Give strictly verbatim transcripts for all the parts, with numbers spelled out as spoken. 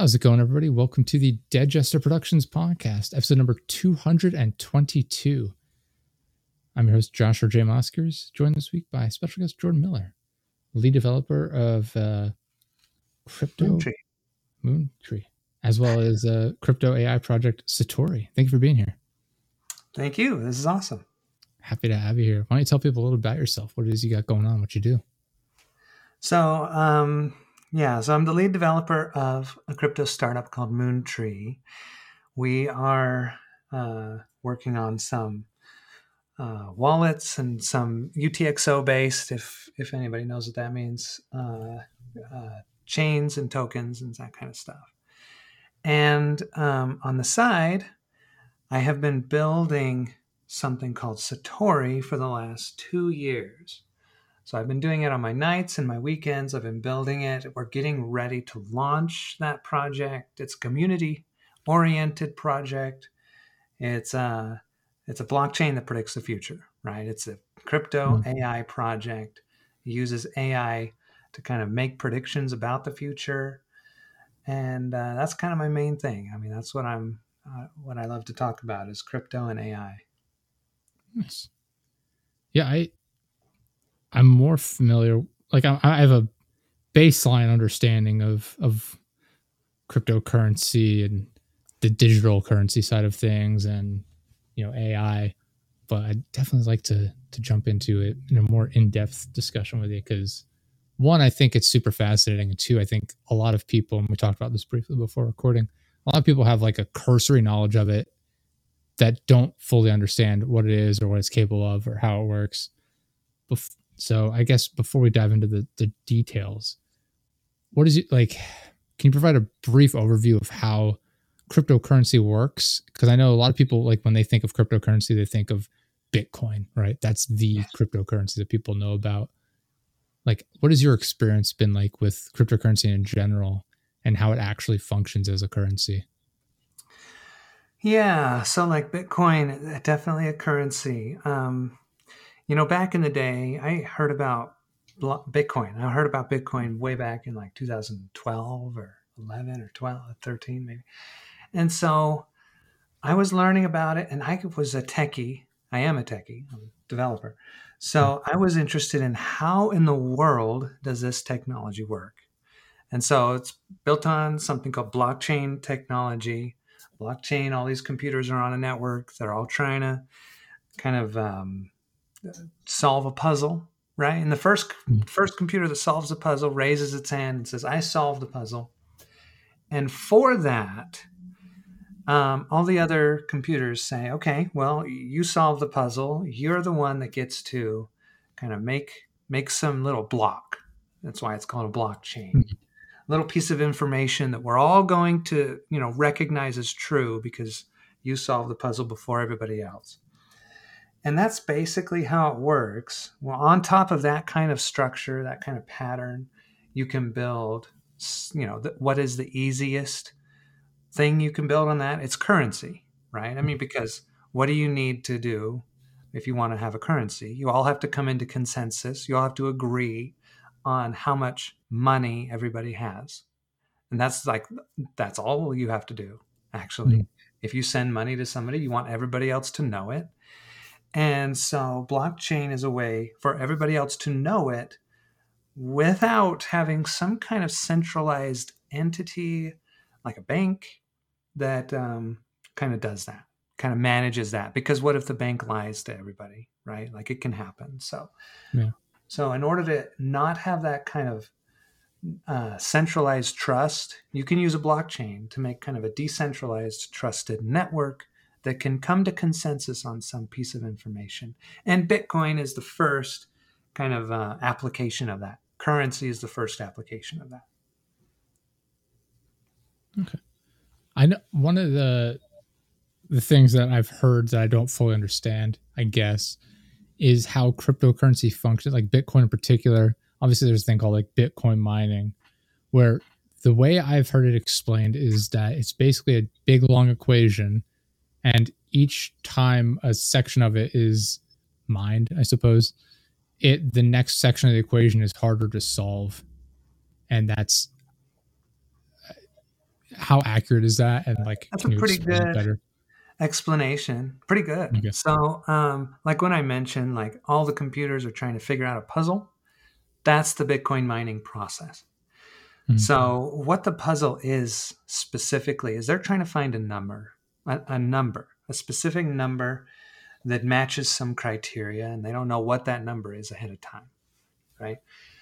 How's it going, everybody? Welcome to the Dead Jester Productions podcast, episode number two hundred twenty-two. I'm your host, Joshua J. Moskers, joined this week by special guest Jordan Miller, lead developer of uh, Crypto Moontree. Moontree, as well as uh, crypto A I project Satori. Thank you for being here. Thank you. This is awesome. Happy to have you here. Why don't you tell people a little about yourself? What it is you got going on, what you do? So, um, yeah, so I'm the lead developer of a crypto startup called Moontree. We are uh, working on some uh, wallets and some U T X O based, if if anybody knows what that means, uh, uh, chains and tokens and that kind of stuff. And um, on the side, I have been building something called Satori for the last two years. So I've been doing it on my nights and my weekends. I've been building it. We're getting ready to launch that project. It's a community-oriented project. It's a, it's a blockchain that predicts the future, right? It's a crypto mm-hmm. A I project. It uses A I to kind of make predictions about the future. And uh, that's kind of my main thing. I mean, that's what I'm, uh, what I love to talk about is crypto and A I. Nice. Yeah, I... I'm more familiar, like I, I have a baseline understanding of, of cryptocurrency and the digital currency side of things and, you know, A I, but I'd definitely like to, to jump into it in a more in-depth discussion with you. Cause one, I think it's super fascinating. And two, I think a lot of people, and we talked about this briefly before recording, a lot of people have like a cursory knowledge of it that don't fully understand what it is or what it's capable of or how it works. Bef- So I guess before we dive into the, the details, what is it like? Can you provide a brief overview of how cryptocurrency works? Because I know a lot of people, like when they think of cryptocurrency, they think of Bitcoin, right? That's the cryptocurrency that people know about. Like, what has your experience been like with cryptocurrency in general and how it actually functions as a currency? Yeah, so like Bitcoin, definitely a currency. Um, You know, back in the day, I heard about Bitcoin. I heard about Bitcoin way back in like two thousand twelve or eleven or twelve, thirteen maybe. And so I was learning about it and I was a techie. I am a techie, I'm a developer. So I was interested in how in the world does this technology work? And so it's built on something called blockchain technology. Blockchain, all these computers are on a network. They're all trying to kind of... Um, solve a puzzle, right? And the first first computer that solves a puzzle raises its hand and says, I solved the puzzle. And for that, um, all the other computers say, okay, well, you solved the puzzle. You're the one that gets to kind of make, make some little block. That's why it's called a blockchain. Mm-hmm. A little piece of information that we're all going to, you know, recognize as true because you solved the puzzle before everybody else. And that's basically how it works. Well, on top of that kind of structure, that kind of pattern, you can build, you know, the, what is the easiest thing you can build on that? It's currency, right? I mean, because what do you need to do if you want to have a currency? You all have to come into consensus. You all have to agree on how much money everybody has. And that's like, that's all you have to do, actually. Mm-hmm. If you send money to somebody, you want everybody else to know it. And so blockchain is a way for everybody else to know it without having some kind of centralized entity like a bank that um, kind of does that, kind of manages that. Because what if the bank lies to everybody, right? Like it can happen. So, yeah. So in order to not have that kind of uh, centralized trust, you can use a blockchain to make kind of a decentralized, trusted network that can come to consensus on some piece of information. And Bitcoin is the first kind of uh, application of that. Currency is the first application of that. Okay. I know one of the the things that I've heard that I don't fully understand, I guess, is how cryptocurrency functions, like Bitcoin in particular. Obviously, there's a thing called like Bitcoin mining, where the way I've heard it explained is that it's basically a big, long equation. And each time a section of it is mined, I suppose, it the next section of the equation is harder to solve. And that's how accurate is that? And like, That's a can you pretty explain it good better? explanation. Pretty good. Okay. So, um, like when I mentioned, like all the computers are trying to figure out a puzzle, that's the Bitcoin mining process. Mhm. So, what the puzzle is specifically is they're trying to find a number, a, a number, a specific number that matches some criteria, and they don't know what that number is ahead of time, right?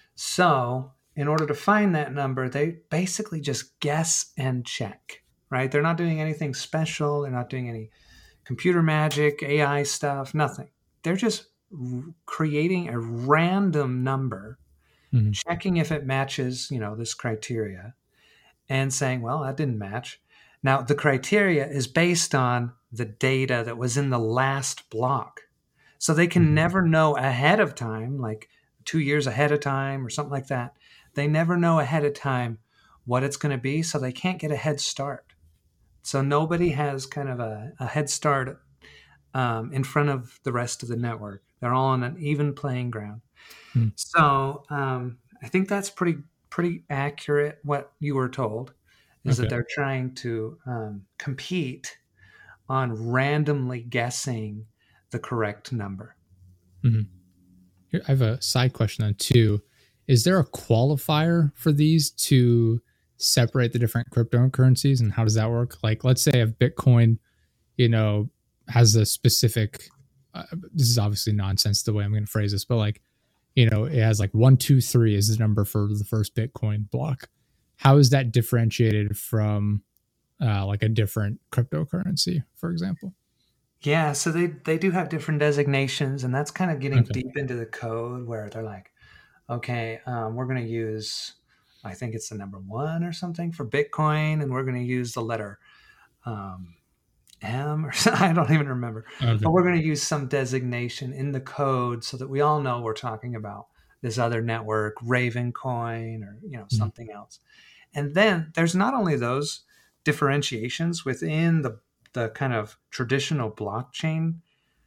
So, in order to find that number, they basically just guess and check, right? They're not doing anything special. They're not doing any computer magic, A I stuff, nothing. They're just r- creating a random number, Mhm. checking if it matches, you know, this criteria, and saying, well, that didn't match. Now, the criteria is based on the data that was in the last block. So they can Mhm. never know ahead of time, like two years ahead of time or something like that. They never know ahead of time what it's going to be. So they can't get a head start. So nobody has kind of a, a head start um, in front of the rest of the network. They're all on an even playing ground. Mhm. So um, I think that's pretty pretty accurate. What you were told is that Okay. they're trying to um, compete on randomly guessing the correct number. Mhm. Here, I have a side question on too. Is there a qualifier for these to separate the different cryptocurrencies, and how does that work? Like, let's say if Bitcoin, you know, has a specific. Uh, this is obviously nonsense the way I'm going to phrase this, but like, you know, it has like one, two, three is the number for the first Bitcoin block. How is that differentiated from uh, like a different cryptocurrency, for example? Yeah, so they they do have different designations, and that's kind of getting Okay. deep into the code where they're like, okay, um, we're going to use, I think it's the number one or something for Bitcoin, and we're going to use the letter um, M or something. I don't even remember, Okay. but we're going to use some designation in the code so that we all know we're talking about this other network, Ravencoin, or you know Mhm. something else. And then there's not only those differentiations within the the kind of traditional blockchain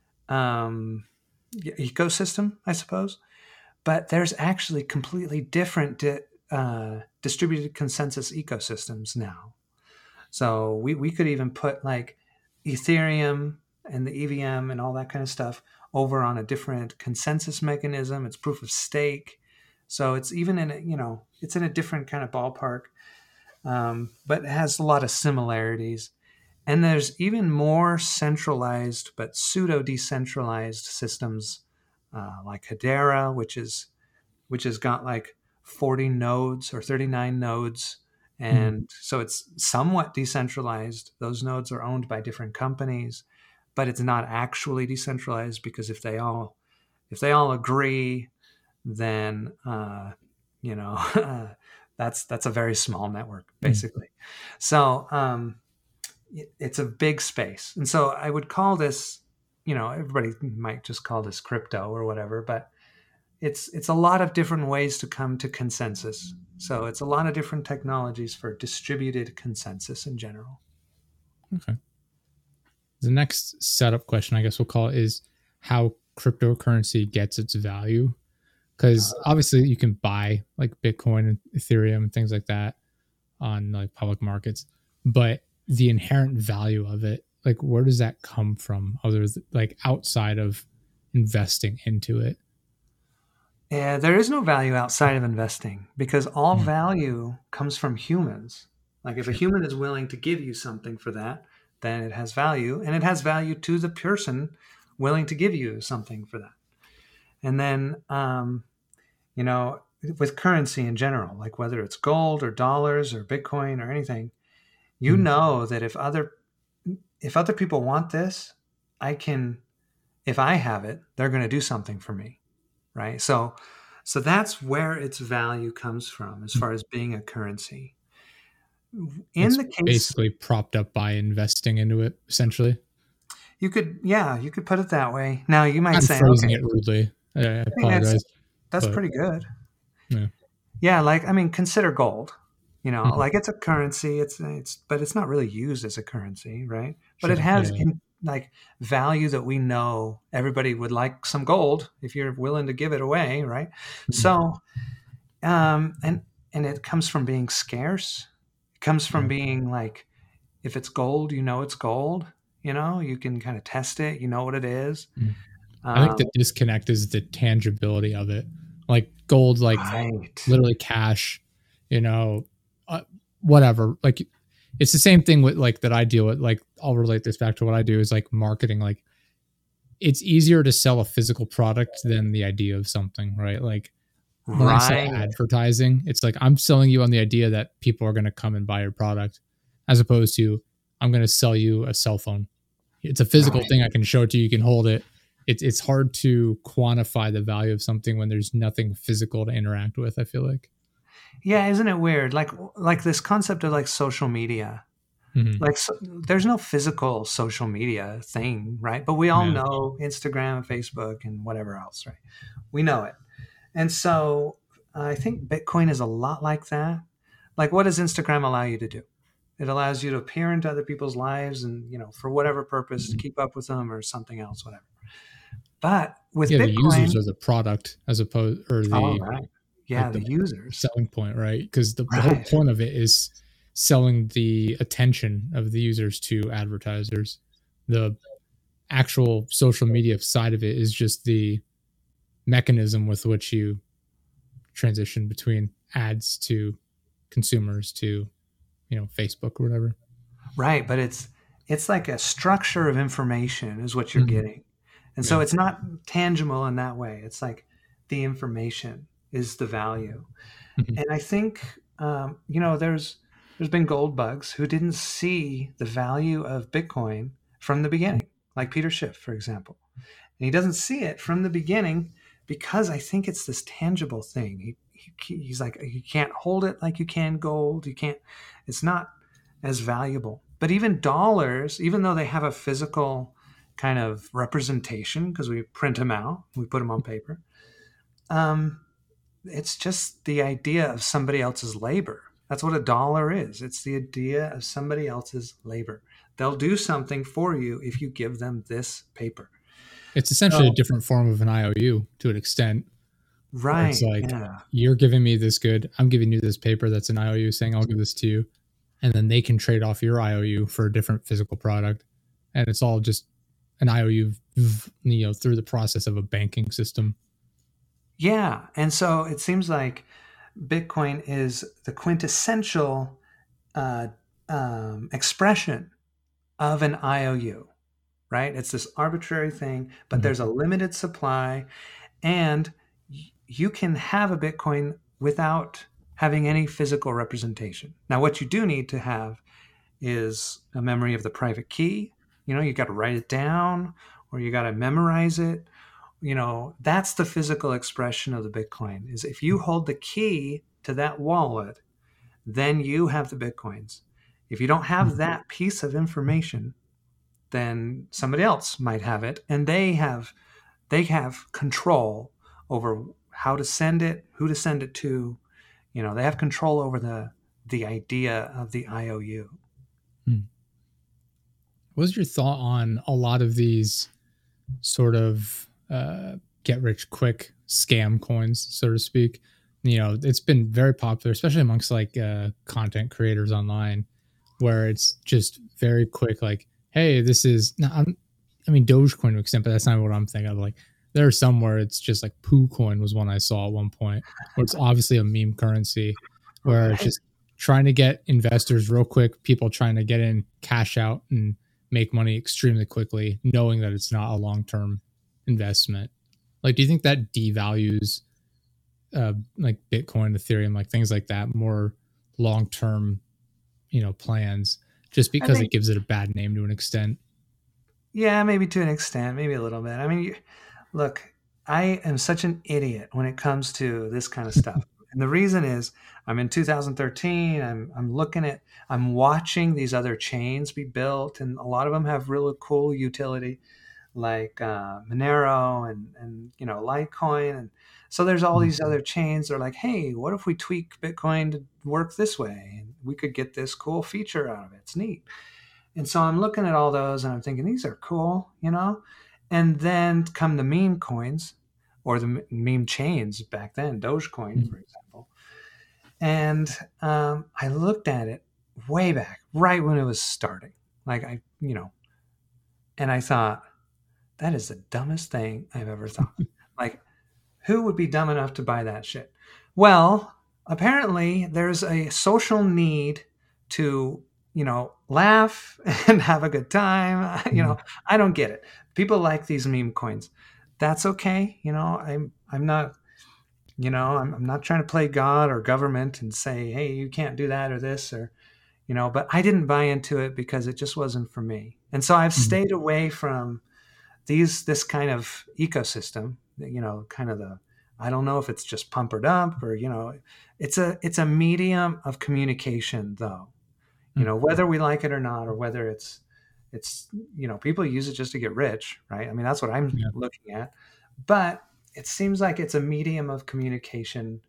um, e- ecosystem, I suppose, but there's actually completely different di- uh, distributed consensus ecosystems now. So we, we could even put like Ethereum and the E V M and all that kind of stuff over on a different consensus mechanism. It's proof of stake. So it's even in a, you know, it's in a different kind of ballpark, um, but it has a lot of similarities. And there's even more centralized but pseudo decentralized systems uh, like Hedera, which is which has got like forty nodes or thirty-nine nodes. Mhm. And so it's somewhat decentralized. Those nodes are owned by different companies, but it's not actually decentralized because if they all if they all agree, then uh, you know that's that's a very small network Mhm. basically. So um, it, it's a big space, and so I would call this, you know, everybody might just call this crypto or whatever, but it's it's a lot of different ways to come to consensus. So it's a lot of different technologies for distributed consensus in general. Okay. The next setup question, I guess we'll call it, is how cryptocurrency gets its value. Because obviously you can buy like Bitcoin and Ethereum and things like that on like public markets, but the inherent value of it, like where does that come from? Other th- like outside of investing into it. Yeah, there is no value outside of investing because all Mhm. value comes from humans. Like if a Sure. human is willing to give you something for that, then it has value, and it has value to the person willing to give you something for that. And then, um, you know, with currency in general, like whether it's gold or dollars or Bitcoin or anything, you Mhm. know that if other if other people want this, I can, if I have it, they're going to do something for me, right? So so that's where its value comes from as far as being a currency. In It's the case, basically propped up by investing into it, essentially. you could, yeah, you could put it that way. Now you might I'm say, phrasing okay, it rudely. I I I think that's apologize, that's but pretty good. yeah. Yeah, like I mean, consider gold. You know, Mhm. like it's a currency. It's it's, but it's not really used as a currency, right? But it Sure. has Yeah. in, like value that we know everybody would like some gold if you're willing to give it away, right? Mhm. So, um, and and it comes from being scarce. It comes from Yeah. being like, if it's gold, you know it's gold. You know, you can kind of test it. You know what it is. Mm. I think Um, the disconnect is the tangibility of it. Like gold, like right. literally cash, you know, uh, whatever. Like it's the same thing with like that I deal with. Like I'll relate this back to what I do is like marketing. Like it's easier to sell a physical product than the idea of something, right? Like when I sell Right. advertising, it's like I'm selling you on the idea that people are going to come and buy your product, as opposed to I'm going to sell you a cell phone. It's a physical Right. thing. I can show it to you. You can hold it. It's it's hard to quantify the value of something when there's nothing physical to interact with. I feel like. Yeah, isn't it weird? Like like this concept of like social media. Mm-hmm. Like so, there's no physical social media thing, right? But we all Yeah. know Instagram, Facebook, and whatever else, right? We know it. And so I think Bitcoin is a lot like that. Like, what does Instagram allow you to do? It allows you to peer into other people's lives and, you know, for whatever purpose, to keep up with them or something else, whatever. But with Yeah, the Bitcoin, users are the product as opposed or oh, the right. Yeah, like the the users. selling point, right? Because the, the whole Right. point of it is selling the attention of the users to advertisers. The actual social media side of it is just the mechanism with which you transition between ads to consumers to, you know, Facebook or whatever. Right. But it's, it's like a structure of information is what you're Mm-hmm. getting. And so Yeah. it's not tangible in that way. It's like the information is the value. Mm-hmm. And I think, um, you know, there's, there's been gold bugs who didn't see the value of Bitcoin from the beginning, like Peter Schiff, for example. And he doesn't see it from the beginning because I think it's this tangible thing. He, he he's like, you can't hold it like you can gold. You can't. It's not as valuable. But even dollars, even though they have a physical kind of representation because we print them out, we put them on paper. Um, it's just the idea of somebody else's labor. That's what a dollar is. It's the idea of somebody else's labor. They'll do something for you if you give them this paper. It's essentially a So, different form of an I O U to an extent, where it's right. like Yeah. you're giving me this good, I'm giving you this paper that's an I O U saying I'll give this to you, and then they can trade off your I O U for a different physical product, and it's all just an I O U, you know, through the process of a banking system. Yeah. And so it seems like Bitcoin is the quintessential uh, um, expression of an I O U, right? It's this arbitrary thing, but Mhm. there's a limited supply, and y- you can have a Bitcoin without having any physical representation. Now, what you do need to have is a memory of the private key. You know, you got to write it down or you got to memorize it. You know, that's the physical expression of the Bitcoin is if you hold the key to that wallet, then you have the Bitcoins. If you don't have that piece of information, then somebody else might have it and they have they have control over how to send it, who to send it to. You know, they have control over the the idea of the I O U. Hmm. What's your thought on a lot of these sort of uh, get rich quick scam coins, so to speak? You know, it's been very popular, especially amongst like uh, content creators online, where it's just very quick. Like, hey, this is. No, I'm, I mean, Dogecoin to extent, but that's not what I'm thinking of. Like, there are some where it's just like Poo Coin was one I saw at one point, where it's obviously a meme currency, where it's Right. just trying to get investors real quick, people trying to get in, cash out, and make money extremely quickly, knowing that it's not a long term investment. Like, do you think that devalues uh, like Bitcoin, Ethereum, like things like that, more long term, you know, plans, just I because it think, gives it a bad name to an extent? yeah, maybe to an extent, maybe a little bit. I mean, you, look, I am such an idiot when it comes to this kind of stuff. And the reason is I'm in two thousand thirteen, I'm, I'm looking at, I'm watching these other chains be built, and a lot of them have really cool utility like uh, Monero and, and, you know, Litecoin. And so there's all these other chains that are like, hey, what if we tweak Bitcoin to work this way? And we could get this cool feature out of it. It's neat. And so I'm looking at all those and I'm thinking, these are cool, you know? And then come the meme coins or the meme chains back then, Dogecoin, Mhm. for example. And um, I looked at it way back, right when it was starting. Like I, you know, and I thought, that is the dumbest thing I've ever thought. Like, who would be dumb enough to buy that shit? Well, apparently there's a social need to, you know, laugh and have a good time. You know, I don't get it. People like these meme coins. That's okay. You know, I'm I'm not, you know, I'm, I'm not trying to play God or government and say, hey, you can't do that or this or, you know, but I didn't buy into it because it just wasn't for me. And so I've Mhm. stayed away from these this kind of ecosystem, you know, kind of the, I don't know if it's just pump or dump or, you know, it's a it's a medium of communication though. You know, whether we like it or not, or whether it's it's you know, people use it just to get rich, right? I mean, that's what I'm Yeah. looking at. But it seems like it's a medium of communication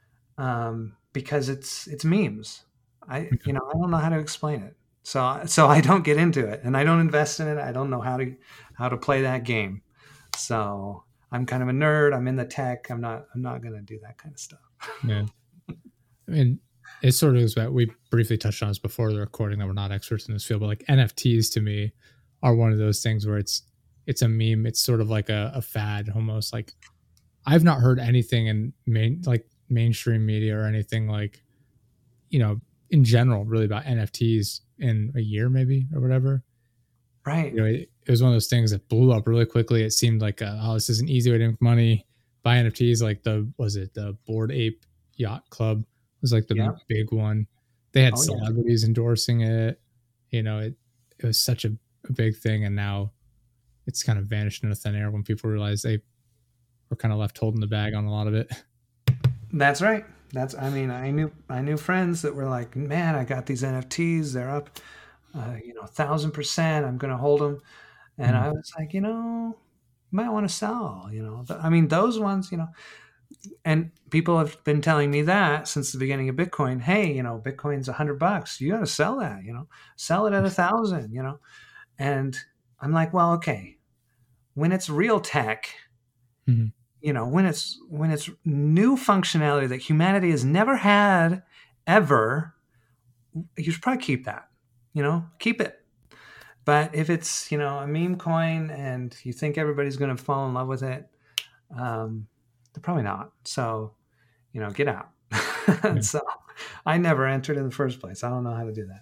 um, because it's it's memes. I you know, I don't know how to explain it. So so I don't get into it and I don't invest in it. I don't know how to how to play that game. So I'm kind of a nerd. I'm in the tech. I'm not I'm not going to do that kind of stuff. Yeah. I mean, it sort of is that we briefly touched on this before the recording that we're not experts in this field, but like N F Ts to me are one of those things where it's it's a meme. It's sort of like a, a fad almost. Like I've not heard anything in main like mainstream media or anything like, you know, in general really about N F Ts in a year maybe or whatever. Right. You know, it, it was one of those things that blew up really quickly. It seemed like, uh, oh, this is an easy way to make money. Buy N F Ts, like the was it the Bored Ape Yacht Club was like the Yeah. big one. They had Oh, yeah. celebrities endorsing it. You know, it it was such a, a big thing, and now it's kind of vanished into thin air when people realize they were kind of left holding the bag on a lot of it. That's right. That's I mean, I knew I knew friends that were like, man, I got these N F Ts. They're up, uh, you know, a thousand percent. I'm going to hold them. And Mm. I was like, you know, you might want to sell, you know. I mean, those ones, you know, and people have been telling me that since the beginning of Bitcoin. Hey, you know, Bitcoin's a hundred bucks. You got to sell that, you know, sell it at a thousand, you know. And I'm like, well, okay, when it's real tech, Mhm. you know, when it's when it's new functionality that humanity has never had ever, you should probably keep that, you know, keep it. But if it's, you know, a meme coin and you think everybody's going to fall in love with it, um, they're probably not. So, you know, get out. Yeah. So I never entered in the first place. I don't know how to do that.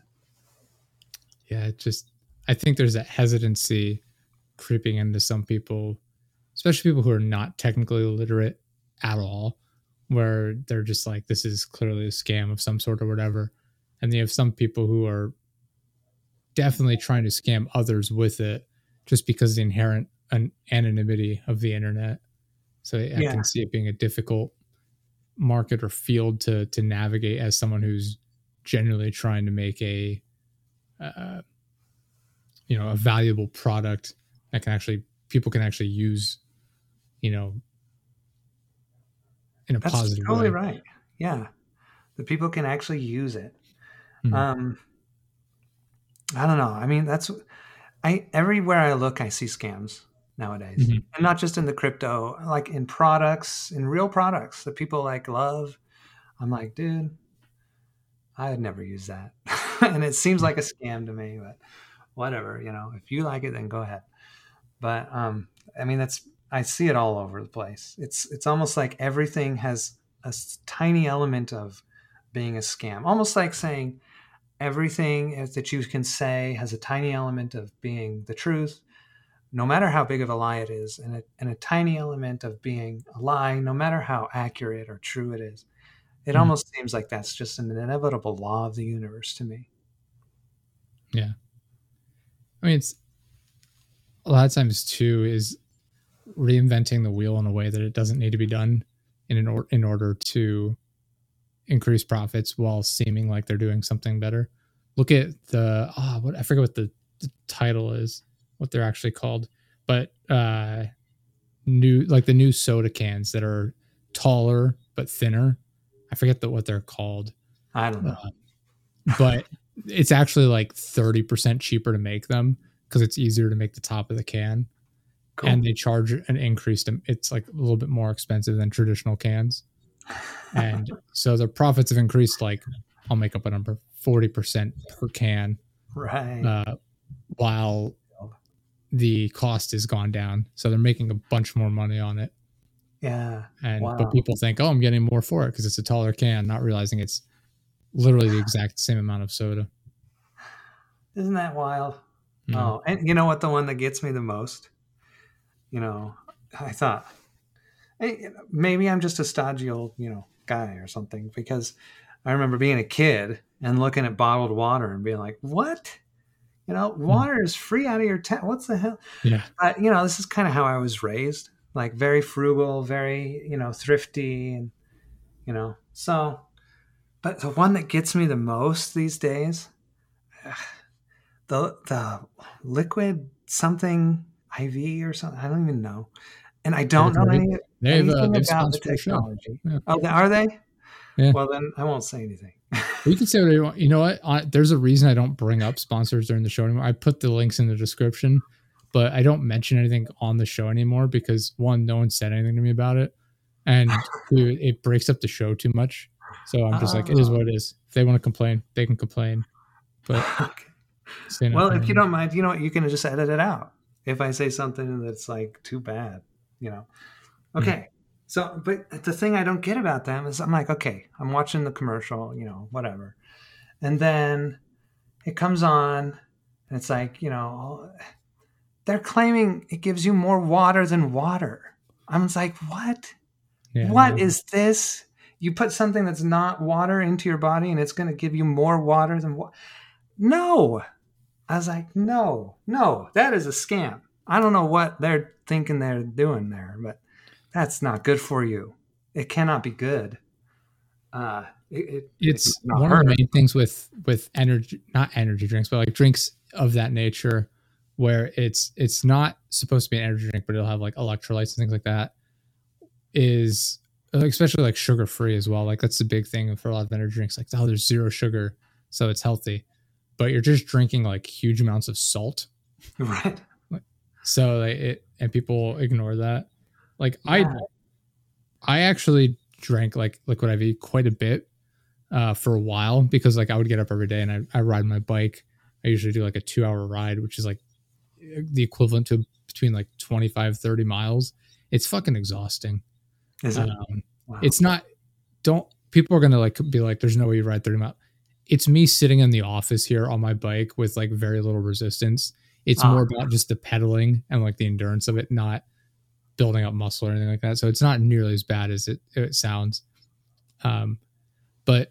Yeah, it just I think there's that hesitancy creeping into some people, especially people who are not technically literate at all, where they're just like, this is clearly a scam of some sort or whatever. And then you have some people who are definitely trying to scam others with it just because of the inherent an- anonymity of the internet. So I Yeah. can see it being a difficult market or field to to navigate as someone who's genuinely trying to make a uh, you know a valuable product that can actually people can actually use, you know, in a That's positive totally way. right. Yeah. The people can actually use it. Mhm. Um, I don't know. I mean, that's I everywhere I look, I see scams nowadays, Mhm. and not just in the crypto, like in products, in real products that people like love. I'm like, dude, I'd never use that, and it seems like a scam to me. But whatever, you know, if you like it, then go ahead. But um, I mean, that's I see it all over the place. It's it's almost like everything has a s- tiny element of being a scam, almost like saying everything that you can say has a tiny element of being the truth, no matter how big of a lie it is, and a, and a tiny element of being a lie, no matter how accurate or true it is. It Mhm. almost seems like that's just an inevitable law of the universe to me. Yeah. I mean, it's a lot of times too is reinventing the wheel in a way that it doesn't need to be done in an or- in order to increase profits while seeming like they're doing something better. Look at the ah, what I forget what the, the title is, what they're actually called, but uh, new like the new soda cans that are taller but thinner. I forget the, what they're called, I don't know. uh, but it's actually like thirty percent cheaper to make them because it's easier to make the top of the can, and Cool. they charge an increased. It's like a little bit more expensive than traditional cans. And so the profits have increased like, I'll make up a number, forty percent per can, Right. uh, while the cost has gone down. So they're making a bunch more money on it. Yeah. And Wow. but people think, oh, I'm getting more for it because it's a taller can, not realizing it's literally the exact same amount of soda. Isn't that wild? Mm. Oh, and you know what? The one that gets me the most, you know, I thought, hey, maybe I'm just a stodgy old, you know, guy or something, because I remember being a kid and looking at bottled water and being like, what? You know, water is free out of your tap. What's the hell? Yeah. Uh, you know, this is kind of how I was raised, like very frugal, very, you know, thrifty, and, you know, so, but the one that gets me the most these days, the, the liquid something I V or something, I don't even know. And I don't know any, they have, uh, anything they've about the sponsored the show. technology. Yeah. Oh, are they? Yeah. Well, then I won't say anything. You can say what you want. You know what? I, there's a reason I don't bring up sponsors during the show anymore. I put the links in the description, but I don't mention anything on the show anymore because, one, no one said anything to me about it, and two, it breaks up the show too much. So I'm just Oh. like, it is what it is. If they want to complain, they can complain. But okay. Well, if you don't mind, you know what? You can just edit it out if I say something that's like too bad, you know. Okay. Mm. So, but the thing I don't get about them is I'm like, okay, I'm watching the commercial, you know, whatever. And then it comes on and it's like, you know, they're claiming it gives you more water than water. I'm just like, what? Yeah, what yeah. is this? You put something that's not water into your body and it's going to give you more water than water. No. I was like, no, no, that is a scam. I don't know what they're thinking they're doing there, but that's not good for you. It cannot be good. Uh, it, it, it's it's one hurt. of the main things with with energy, not energy drinks, but like drinks of that nature, where it's it's not supposed to be an energy drink, but it'll have like electrolytes and things like that. Is especially like sugar free as well. Like that's the big thing for a lot of energy drinks. Like, oh, there's zero sugar, so it's healthy, but you're just drinking like huge amounts of salt, right? So like it, and people ignore that. Like yeah. I, I actually drank like liquid I V quite a bit uh, for a while because like I would get up every day and I, I ride my bike. I usually do like a two hour ride, which is like the equivalent to between like twenty-five, thirty miles. It's fucking exhausting. Is it? Um, wow. It's not, don't, people are going to like be like, there's no way you ride thirty miles. It's me sitting in the office here on my bike with like very little resistance. It's uh, more about just the pedaling and like the endurance of it, not building up muscle or anything like that. So it's not nearly as bad as it, it sounds. Um, but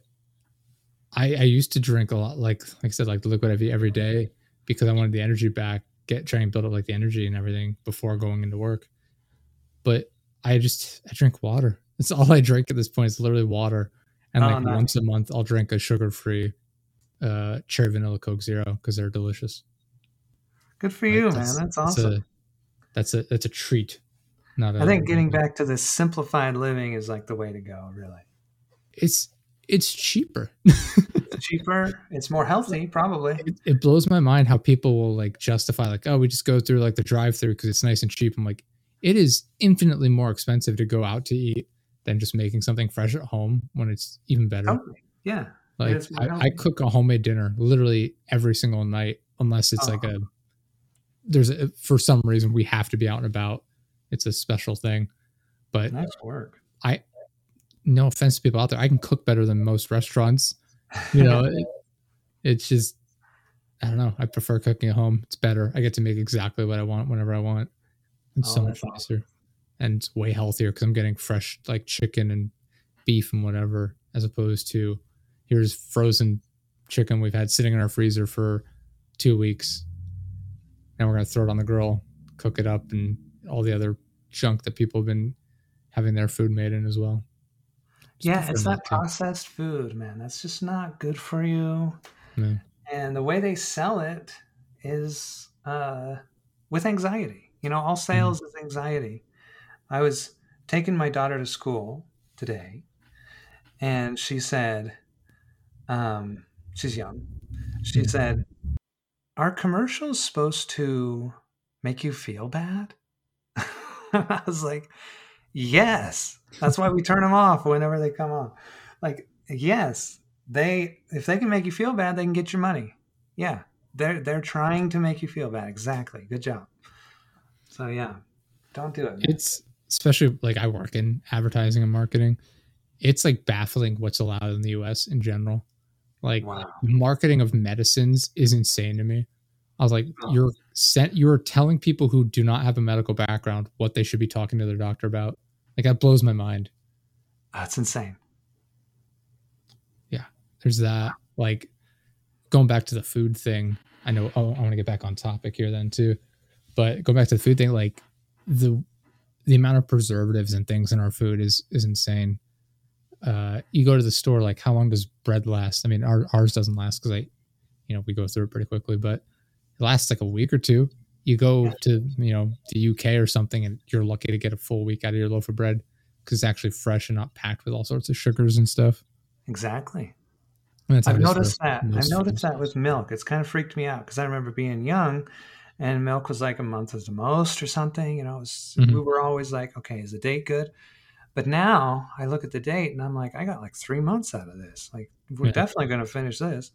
I, I used to drink a lot, like, like I said, like the liquid I V every day because I wanted the energy back, get, try and build up like the energy and everything before going into work. But I just, I drink water. That's all I drink at this point. It's literally water. And like oh, nice. Once a month, I'll drink a sugar-free uh, cherry vanilla Coke Zero because they're delicious. Good for like, you, that's, man. That's awesome. That's a, that's a, that's a treat. Not I think getting back to this simplified living is like the way to go, really. It's it's cheaper. It's cheaper. It's more healthy, probably. It, it blows my mind how people will like justify like, oh, we just go through like the drive-through because it's nice and cheap. I'm like, it is infinitely more expensive to go out to eat than just making something fresh at home when it's even better. Totally. Yeah. Like I, I cook a homemade dinner literally every single night, unless it's oh. like a, there's a, for some reason we have to be out and about. It's a special thing, but nice work. I, no offense to people out there, I can cook better than most restaurants. You know, it, it's just, I don't know. I prefer cooking at home. It's better. I get to make exactly what I want whenever I want. It's oh, so much nicer awesome. And it's way healthier because I'm getting fresh like chicken and beef and whatever, as opposed to here's frozen chicken we've had sitting in our freezer for two weeks. And we're going to throw it on the grill, cook it up, and all the other junk that people have been having their food made in as well. Just yeah, it's that processed food, man. That's just not good for you. Yeah. And the way they sell it is uh, with anxiety. You know, all sales mm. is anxiety. I was taking my daughter to school today, and she said, um, she's young. She mm. said, are commercials supposed to make you feel bad? I was like, yes. That's why we turn them off whenever they come on. Like, yes. they if they can make you feel bad, they can get your money. Yeah, they're they're trying to make you feel bad. Exactly. Good job. So yeah, don't do it, man. It's especially like I work in advertising and marketing. It's like baffling what's allowed in the U S in general. Like Wow. marketing of medicines is insane to me. I was like, Oh, you're sent, you're telling people who do not have a medical background what they should be talking to their doctor about. Like that blows my mind. that's insane. Yeah, there's that. Like going back to the food thing. I know. Oh, I want to get back on topic here then too. But go back to the food thing. Like the the amount of preservatives and things in our food is is insane. Uh, you go to the store, like how long does bread last? I mean, our, ours doesn't last because I, you know, we go through it pretty quickly, but it lasts like a week or two. You go to, you know, the U K or something, and you're lucky to get a full week out of your loaf of bread because it's actually fresh and not packed with all sorts of sugars and stuff. Exactly. And that's how I've it is for noticed that. I've most noticed foods. that with milk. It's kind of freaked me out because I remember being young and milk was like a month at the most or something. You know, it was, we Mm-hmm. were always like, okay, is the date good? But now I look at the date and I'm like, I got like three months out of this. Like, we're Yeah. definitely going to finish this.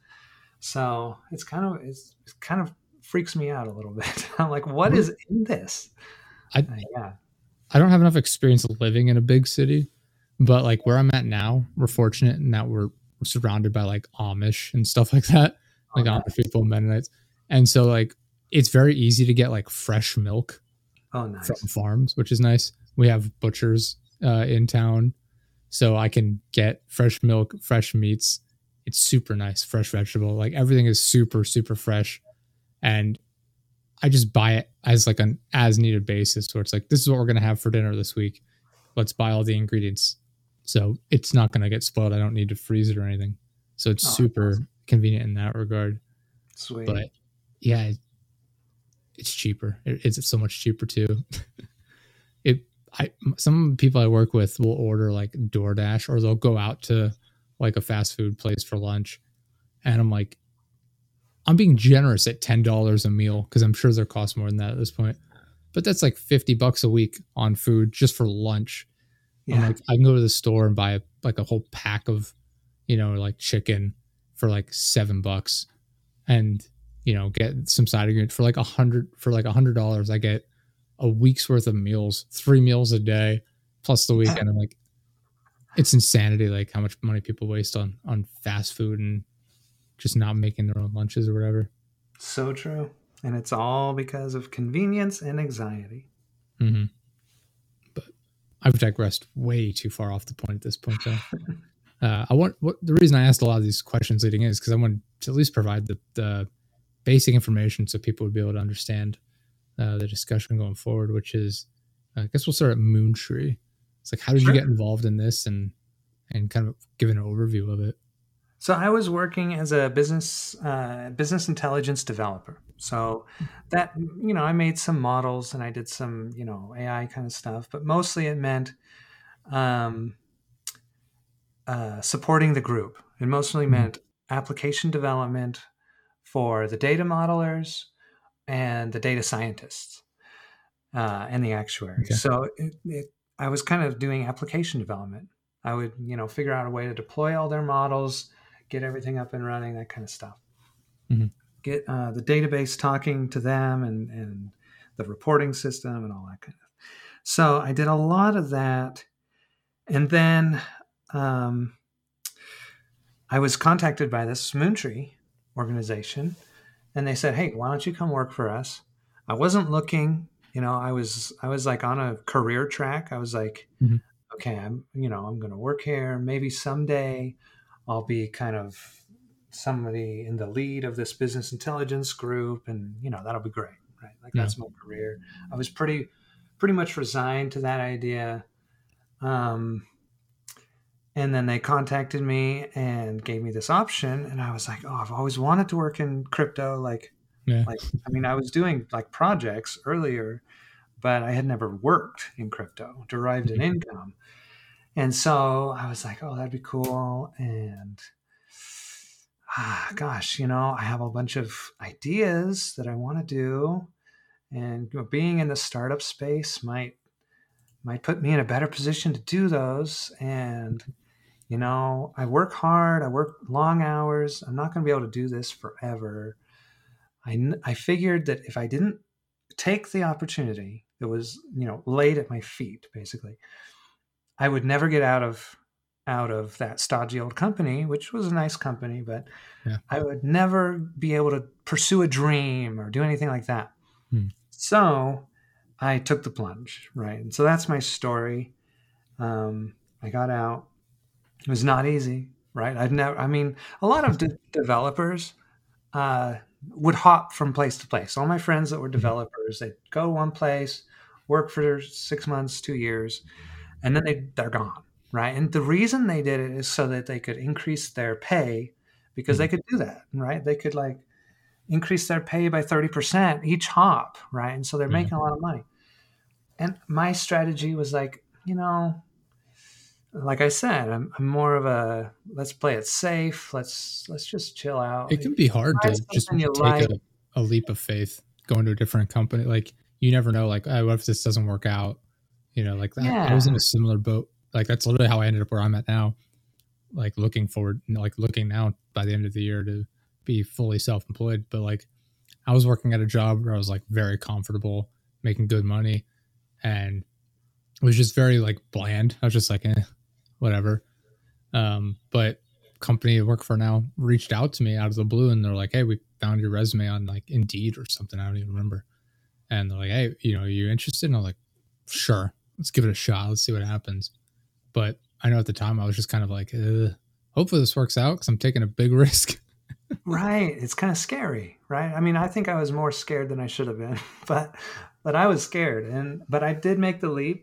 So it's kind of, it's, it kind of freaks me out a little bit. I'm like, what We're, is in this? I, Uh, yeah. I don't have enough experience living in a big city, but like where I'm at now, we're fortunate in that we're, we're surrounded by like Amish and stuff like that, Oh, like no. Amish people, Mennonites. And so like it's very easy to get like fresh milk Oh, from nice. farms, which is nice. We have butchers uh, in town, so I can get fresh milk, fresh meats. It's super nice, fresh vegetable. Like everything is super, super fresh, and I just buy it as like an as needed basis. Where it's like, this is what we're gonna have for dinner this week. Let's buy all the ingredients. So it's not gonna get spoiled. I don't need to freeze it or anything. So it's Oh, super convenient in that regard. sweet. But yeah, it's cheaper. It's so much cheaper too. it I some people I work with will order like DoorDash or they'll go out to like a fast food place for lunch, and I'm like, I'm being generous at ten dollars a meal because I'm sure their cost more than that at this point. But that's like fifty bucks a week on food just for lunch. I'm Yeah. like, I can go to the store and buy a, like a whole pack of, you know, like chicken for like seven bucks, and you know, get some side ingredients for like a hundred for like a hundred dollars. I get a week's worth of meals, three meals a day, plus the Yeah. weekend. I'm like, it's insanity, like how much money people waste on on fast food and just not making their own lunches or whatever. So true. And it's all because of convenience and anxiety. Mm-hmm. But I've digressed way too far off the point at this point, though. uh, I want what the reason I asked a lot of these questions leading in is because I want to at least provide the, the basic information so people would be able to understand uh, the discussion going forward. Which is, uh, I guess we'll start at Moontree. It's like, how did you Sure. get involved in this, and and kind of give an overview of it? So I was working as a business uh, business intelligence developer. So that, you know, I made some models and I did some, you know, A I kind of stuff, but mostly it meant um, uh, supporting the group. It mostly Mhm. meant application development for the data modelers and the data scientists uh, and the actuaries. Okay. So it, it, I was kind of doing application development. I would, you know, figure out a way to deploy all their models, get everything up and running, that kind of stuff. Mhm. Get uh, the database talking to them and, and the reporting system and all that kind of. So I did a lot of that, and then um, I was contacted by this Moontree organization, and they said, "Hey, why don't you come work for us?" I wasn't looking, you know, I was I was like on a career track. I was like, Mhm. okay, I'm, you know, I'm going to work here. Maybe someday I'll be kind of somebody in the lead of this business intelligence group, and you know, that'll be great, right? Like Yeah. that's my career. I was pretty pretty much resigned to that idea. Um, and then they contacted me and gave me this option, and I was like, oh, I've always wanted to work in crypto. Like, Yeah. like I mean, I was doing like projects earlier, but I had never worked in crypto, derived an Mhm. income. And so I was like, oh, that'd be cool. And ah, gosh, you know, I have a bunch of ideas that I want to do. And you know, being in the startup space might might put me in a better position to do those. And you know, I work hard, I work long hours. I'm not going to be able to do this forever. I, kn- I figured that if I didn't take the opportunity that was, you know, laid at my feet, basically, I would never get out of out of that stodgy old company, which was a nice company, but Yeah. I would never be able to pursue a dream or do anything like that. Hmm. So I took the plunge, right? And so that's my story. Um, I got out. It was not easy, right? I've never, I mean, a lot of de- developers uh, would hop from place to place. All my friends that were Mhm. developers, they'd go one place, work for six months, two years, and then they, they're gone, right? And the reason they did it is so that they could increase their pay because they Mhm. could do that, right? They could like increase their pay by thirty percent each hop, right? And so they're Yeah. making a lot of money. And my strategy was like, you know, like I said, I'm, I'm more of a let's play it safe. Let's let's just chill out. It If can be you hard find to just something you take a, like, a leap of faith going to a different company. Like you never know, like, oh, what if this doesn't work out? You know, like that. I was in yeah, a similar boat. Like that's literally how I ended up where I'm at now. Like looking forward, like looking now by the end of the year to be fully self-employed. But like I was working at a job where I was like very comfortable, making good money, and it was just very like bland. I was just like, eh, whatever. Um, but company I work for now reached out to me out of the blue and they're like, hey, we found your resume on like Indeed or something. I don't even remember. And they're like, hey, you know, are you interested? And I was like, sure, let's give it a shot. Let's see what happens. But I know at the time I was just kind of like, Ugh. Hopefully this works out because I'm taking a big risk. right. It's kind of scary, right? I mean, I think I was more scared than I should have been, but but I was scared, and but I did make the leap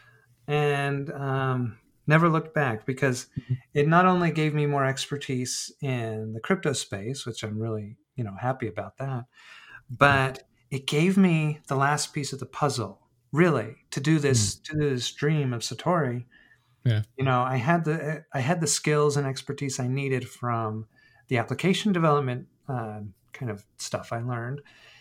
and um, never looked back because it not only gave me more expertise in the crypto space, which I'm really you know happy about that, Yeah. but it gave me the last piece of the puzzle, really, to do Mm. this to do this dream of Satori. Yeah. You know, I had the I had the skills and expertise I needed from the application development uh, kind of stuff I learned,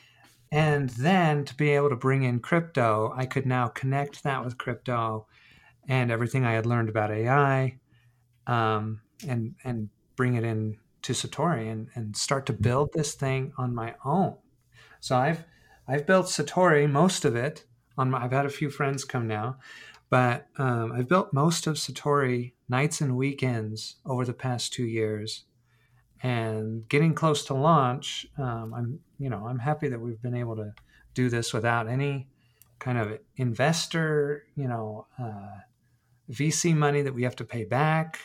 and then to be able to bring in crypto, I could now connect that with crypto and everything I had learned about A I, um, and and bring it in to Satori and, and start to Mhm. build this thing on my own. So I've I've built Satori, most of it on my, I've had a few friends come now, but um, I've built most of Satori nights and weekends over the past two years. And getting close to launch, um, I'm you know I'm happy that we've been able to do this without any kind of investor, you know, uh, V C money that we have to pay back,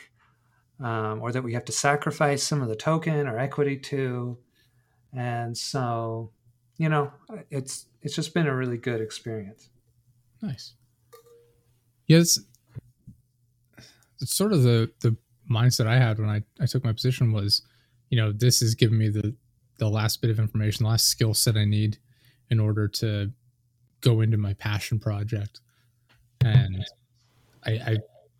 um, or that we have to sacrifice some of the token or equity to. And so, you know, it's it's just been a really good experience. Nice. Yeah, it's, it's sort of the the mindset I had when I, I took my position was, you know, this is giving me the the last bit of information, the last skill set I need in order to go into my passion project. And I, I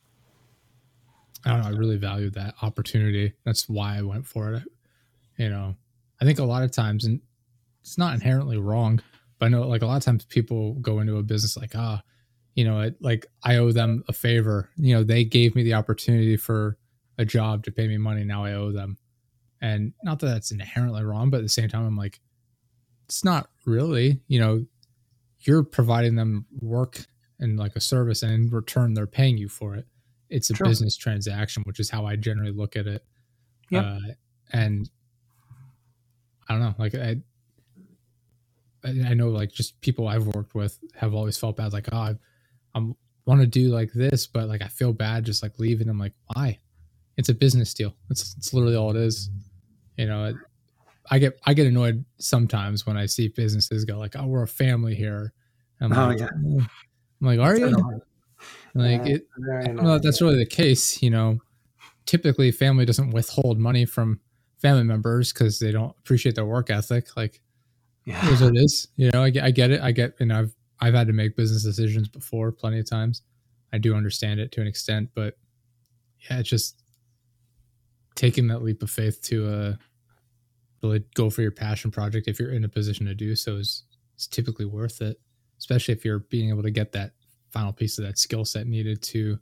I don't know, I really valued that opportunity. That's why I went for it. You know, I think a lot of times, and it's not inherently wrong, but I know like a lot of times people go into a business like, ah, you know, it, like I owe them a favor. You know, they gave me the opportunity for a job to pay me money. Now I owe them. And not that that's inherently wrong, but at the same time, I'm like, it's not really, you know, you're providing them work and like a service, and in return, they're paying you for it. It's a True. business transaction, which is how I generally look at it. Yep. Uh, and I don't know, like I, I know like just people I've worked with have always felt bad, like, oh, I, I'm want to do like this, but like I feel bad just like leaving. I'm like, why? It's a business deal. It's it's literally all it is. You know, I get I get annoyed sometimes when I see businesses go like, oh, we're a family here. I'm Oh like, yeah, "Mm." I'm like, are it's you? annoying. Like Yeah, it. I very don't know if annoying. that's really the case. You know, typically family doesn't withhold money from family members because they don't appreciate their work ethic. Like it is Yeah. what it is. You know, I, get- I get it. I get, and I've I've had to make business decisions before plenty of times. I do understand it to an extent, but yeah, it's just taking that leap of faith to uh really go for your passion project if you're in a position to do so is is typically worth it, especially if you're being able to get that final piece of that skill set needed to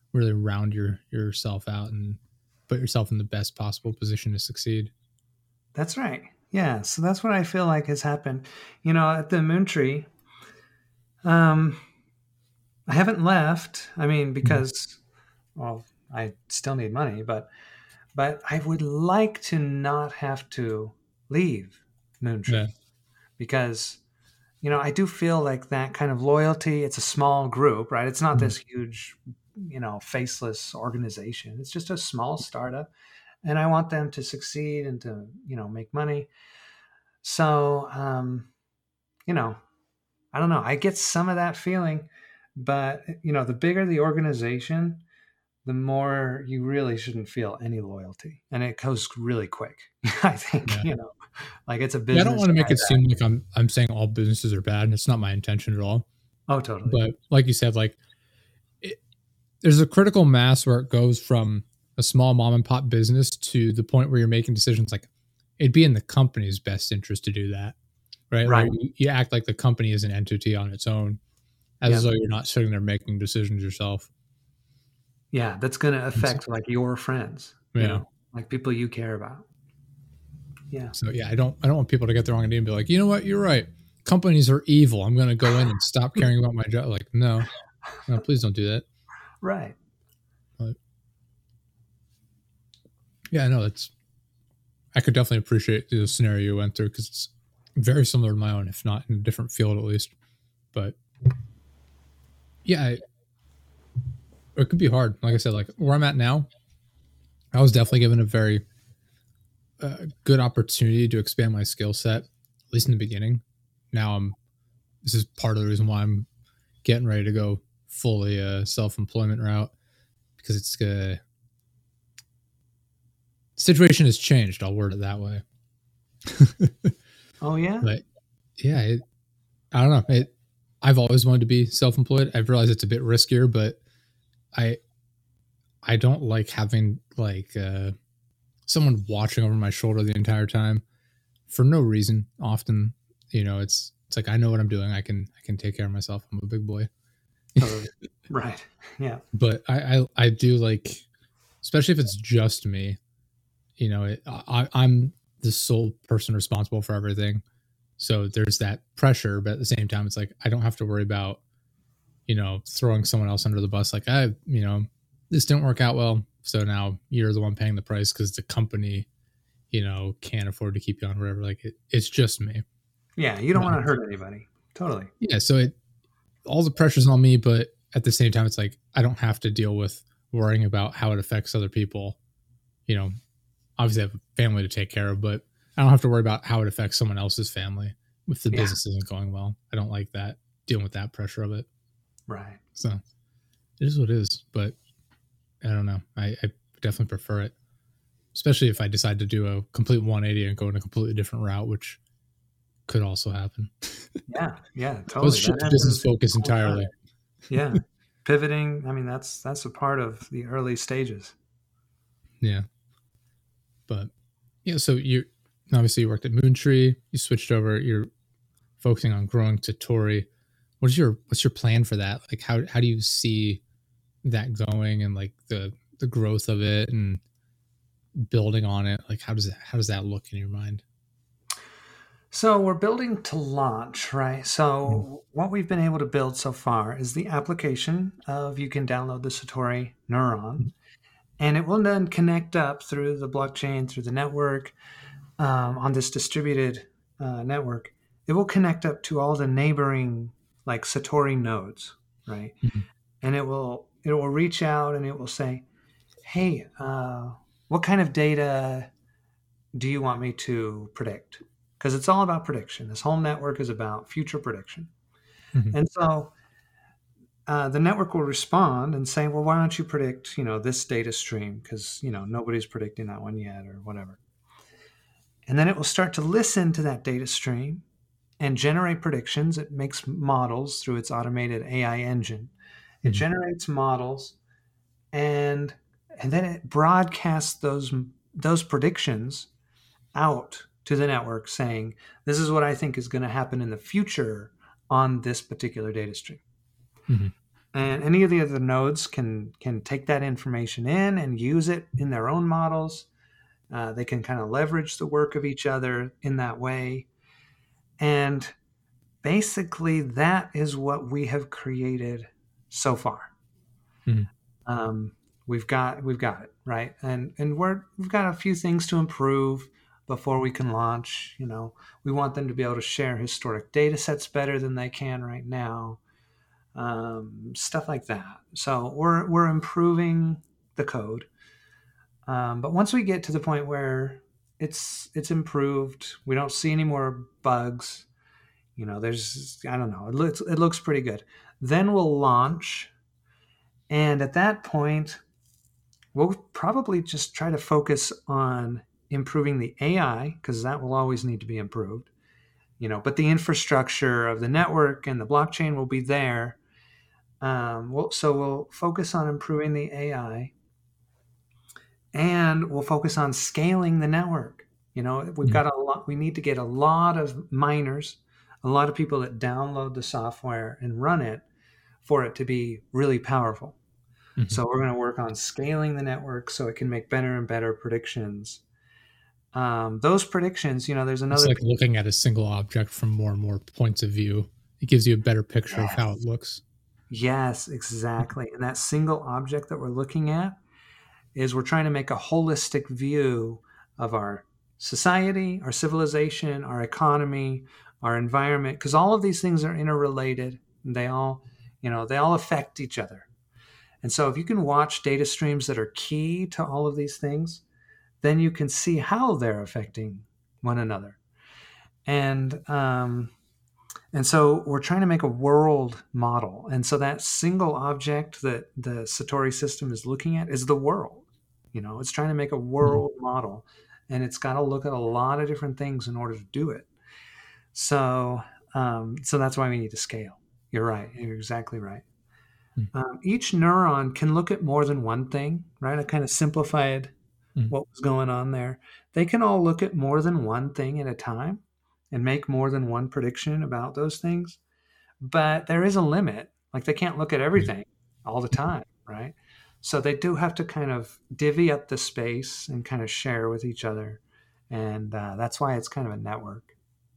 really round your yourself out and put yourself in the best possible position to succeed. That's right. Yeah. So that's what I feel like has happened. You know, at the Moontree, um, I haven't left. I mean, because, well, I still need money, but but I would like to not have to leave Moontree Yeah. because, you know, I do feel like that kind of loyalty. It's a small group, right? It's not Mhm. this huge, you know, faceless organization. It's just a small startup, and I want them to succeed and to, you know, make money. So, um, you know, I don't know. I get some of that feeling, but you know, the bigger the organization, the more you really shouldn't feel any loyalty, and it goes really quick. I think Yeah. you know, like it's a Yeah, I don't business. want to make it seem like I'm I'm saying all businesses are bad, and it's not my intention at all. Oh, totally. But like you said, like it, there's a critical mass where it goes from a small mom and pop business to the point where you're making decisions like it'd be in the company's best interest to do that, right? Right. Like you, you act like the company is an entity on its own, as Yeah. though you're not sitting there making decisions yourself. Yeah, that's going to affect like your friends. You Yeah. know, like people you care about. Yeah. So yeah, I don't I don't want people to get the wrong idea and be like, you know what, you're right. Companies are evil. I'm going to go in and stop caring about my job. Like, no, no, please don't do that. Right. But yeah, no, it's. I could definitely appreciate the scenario you went through because it's very similar to my own, if not in a different field at least. But yeah, I, it could be hard. Like I said, like where I'm at now, I was definitely given a very uh, good opportunity to expand my skill set, at least in the beginning. Now I'm. This is part of the reason why I'm getting ready to go fully uh, self-employment route because it's uh, situation has changed. I'll word it that way. Oh yeah. But yeah, it, I don't know. It. I've always wanted to be self-employed. I've realized it's a bit riskier, but I I don't like having like uh, someone watching over my shoulder the entire time for no reason. Often, you know, it's it's like I know what I'm doing. I can I can take care of myself. I'm a big boy. Totally. Right. Yeah. But I, I I do like, especially if it's just me. You know, it, I I'm the sole person responsible for everything. So there's that pressure, but at the same time, it's like I don't have to worry about, you know, throwing someone else under the bus. Like I, you know, this didn't work out well, so now you're the one paying the price because the company, you know, can't afford to keep you on whatever. Like it, it's just me. Yeah. You don't But, want to hurt anybody. Totally. yeah. So it, all the pressure's on me, but at the same time, it's like I don't have to deal with worrying about how it affects other people. You know, obviously I have a family to take care of, but I don't have to worry about how it affects someone else's family if the Yeah. business isn't going well. I don't like that, dealing with that pressure of it. Right. So it is what it is, but I don't know. I, I definitely prefer it, especially if I decide to do a complete one eighty and go in a completely different route, which could also happen. Yeah. Yeah. Totally. Let's shift That business happens focus all the time. entirely. Yeah. Pivoting. I mean, that's that's a part of the early stages. Yeah. But yeah, so you obviously you worked at Moontree, you switched over, you're focusing on growing Satori. What's your what's your plan for that? Like how how do you see that going and like the the growth of it and building on it? Like how does that how does that look in your mind? So we're building to launch, right? So Mm-hmm. what we've been able to build so far is the application of you can download the Satori Neuron, and it will then connect up through the blockchain, through the network, um, on this distributed uh, network. It will connect up to all the neighboring like Satori nodes, right? Mm-hmm. And it will it will reach out and it will say, "Hey, uh, what kind of data do you want me to predict?" Because it's all about prediction. This whole network is about future prediction. Mm-hmm. And so uh, the network will respond and say, well, why don't you predict, you know, this data stream? Because, you know, nobody's predicting that one yet or whatever. And then it will start to listen to that data stream and generate predictions. It makes models through its automated A I engine. It Mm-hmm. generates models and and then it broadcasts those those predictions out to the network saying, this is what I think is going to happen in the future on this particular data stream. Mm-hmm. And any of the other nodes can can take that information in and use it in their own models. Uh, they can kind of leverage the work of each other in that way. And basically, that is what we have created so far. Mhm. Um, we've got we've got it right, and and we're we've got a few things to improve before we can launch. You know, we want them to be able to share historic data sets better than they can right now, um, stuff like that. So we're we're improving the code, um, but once we get to the point where it's it's improved, we don't see any more bugs. You know, there's I don't know, it looks it looks pretty good. Then we'll launch, and at that point, we'll probably just try to focus on improving the A I because that will always need to be improved. You know, but the infrastructure of the network and the blockchain will be there. Um, we'll, so we'll focus on improving the A I, and we'll focus on scaling the network. You know, we've Mhm. got a lot. We need to get a lot of miners, a lot of people that download the software and run it for it to be really powerful. Mhm. So we're going to work on scaling the network so it can make better and better predictions. Um, those predictions, you know, there's It's another. like looking at a single object from more and more points of view. It gives you a better picture of how it Yes, looks. yes, exactly. And that single object that we're looking at is we're trying to make a holistic view of our society, our civilization, our economy, our environment, because all of these things are interrelated. And they all, you know, they all affect each other. And so if you can watch data streams that are key to all of these things, then you can see how they're affecting one another. And um, and so we're trying to make a world model. And so that single object that the Satori system is looking at is the world. You know, it's trying to make a Mhm. world model, and it's got to look at a lot of different things in order to do it. So um, so that's why we need to scale. You're right. You're exactly right. Mhm. Um, each neuron can look at more than one thing, right? I kind of simplified Mhm. what was going on there. They can all look at more than one thing at a time and make more than one prediction about those things. But there is a limit. Like they can't look at Mhm. everything all the time, right? So they do have to kind of divvy up the space and kind of share with each other. And uh, that's why it's kind of a network.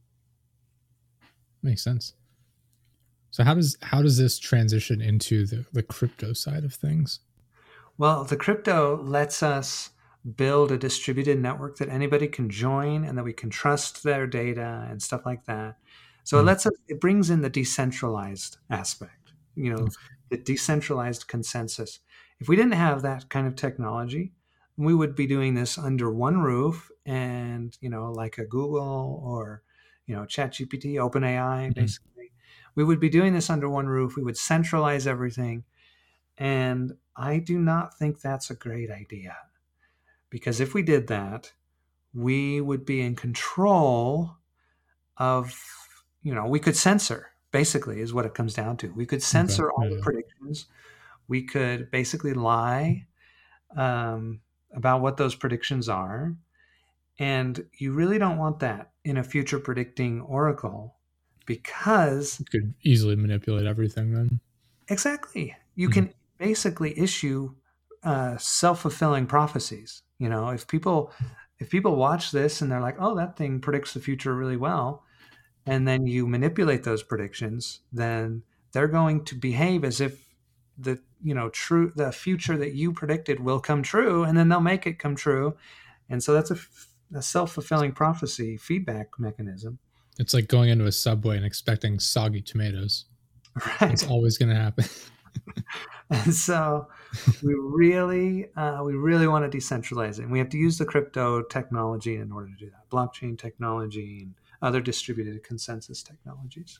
Makes sense. So how does how does this transition into the, the crypto side of things? Well, the crypto lets us build a distributed network that anybody can join and that we can trust their data and stuff like that. So it Mhm. lets us, it brings in the decentralized aspect, you know, Okay. the decentralized consensus. If we didn't have that kind of technology, we would be doing this under one roof and, you know, like a Google or, you know, ChatGPT, OpenAI, Mhm. basically. We would be doing this under one roof. We would centralize everything, and I do not think that's a great idea because if we did that, we would be in control of, you know, we could censor, basically, is what it comes down to. We could Okay. censor all the Yeah. predictions. We could basically lie um, about what those predictions are. And you really don't want that in a future predicting oracle because, You could easily manipulate everything then. exactly, you Mhm. can basically issue uh, self-fulfilling prophecies. You know, if people if people watch this and they're like, "Oh, that thing predicts the future really well," and then you manipulate those predictions, then they're going to behave as if the you know true the future that you predicted will come true, and then they'll make it come true. And so that's a, a self-fulfilling prophecy feedback mechanism. It's like going into a Subway and expecting soggy tomatoes. It's Right. always going to happen. And so we really uh, we really want to decentralize it, and we have to use the crypto technology in order to do that, blockchain technology and other distributed consensus technologies.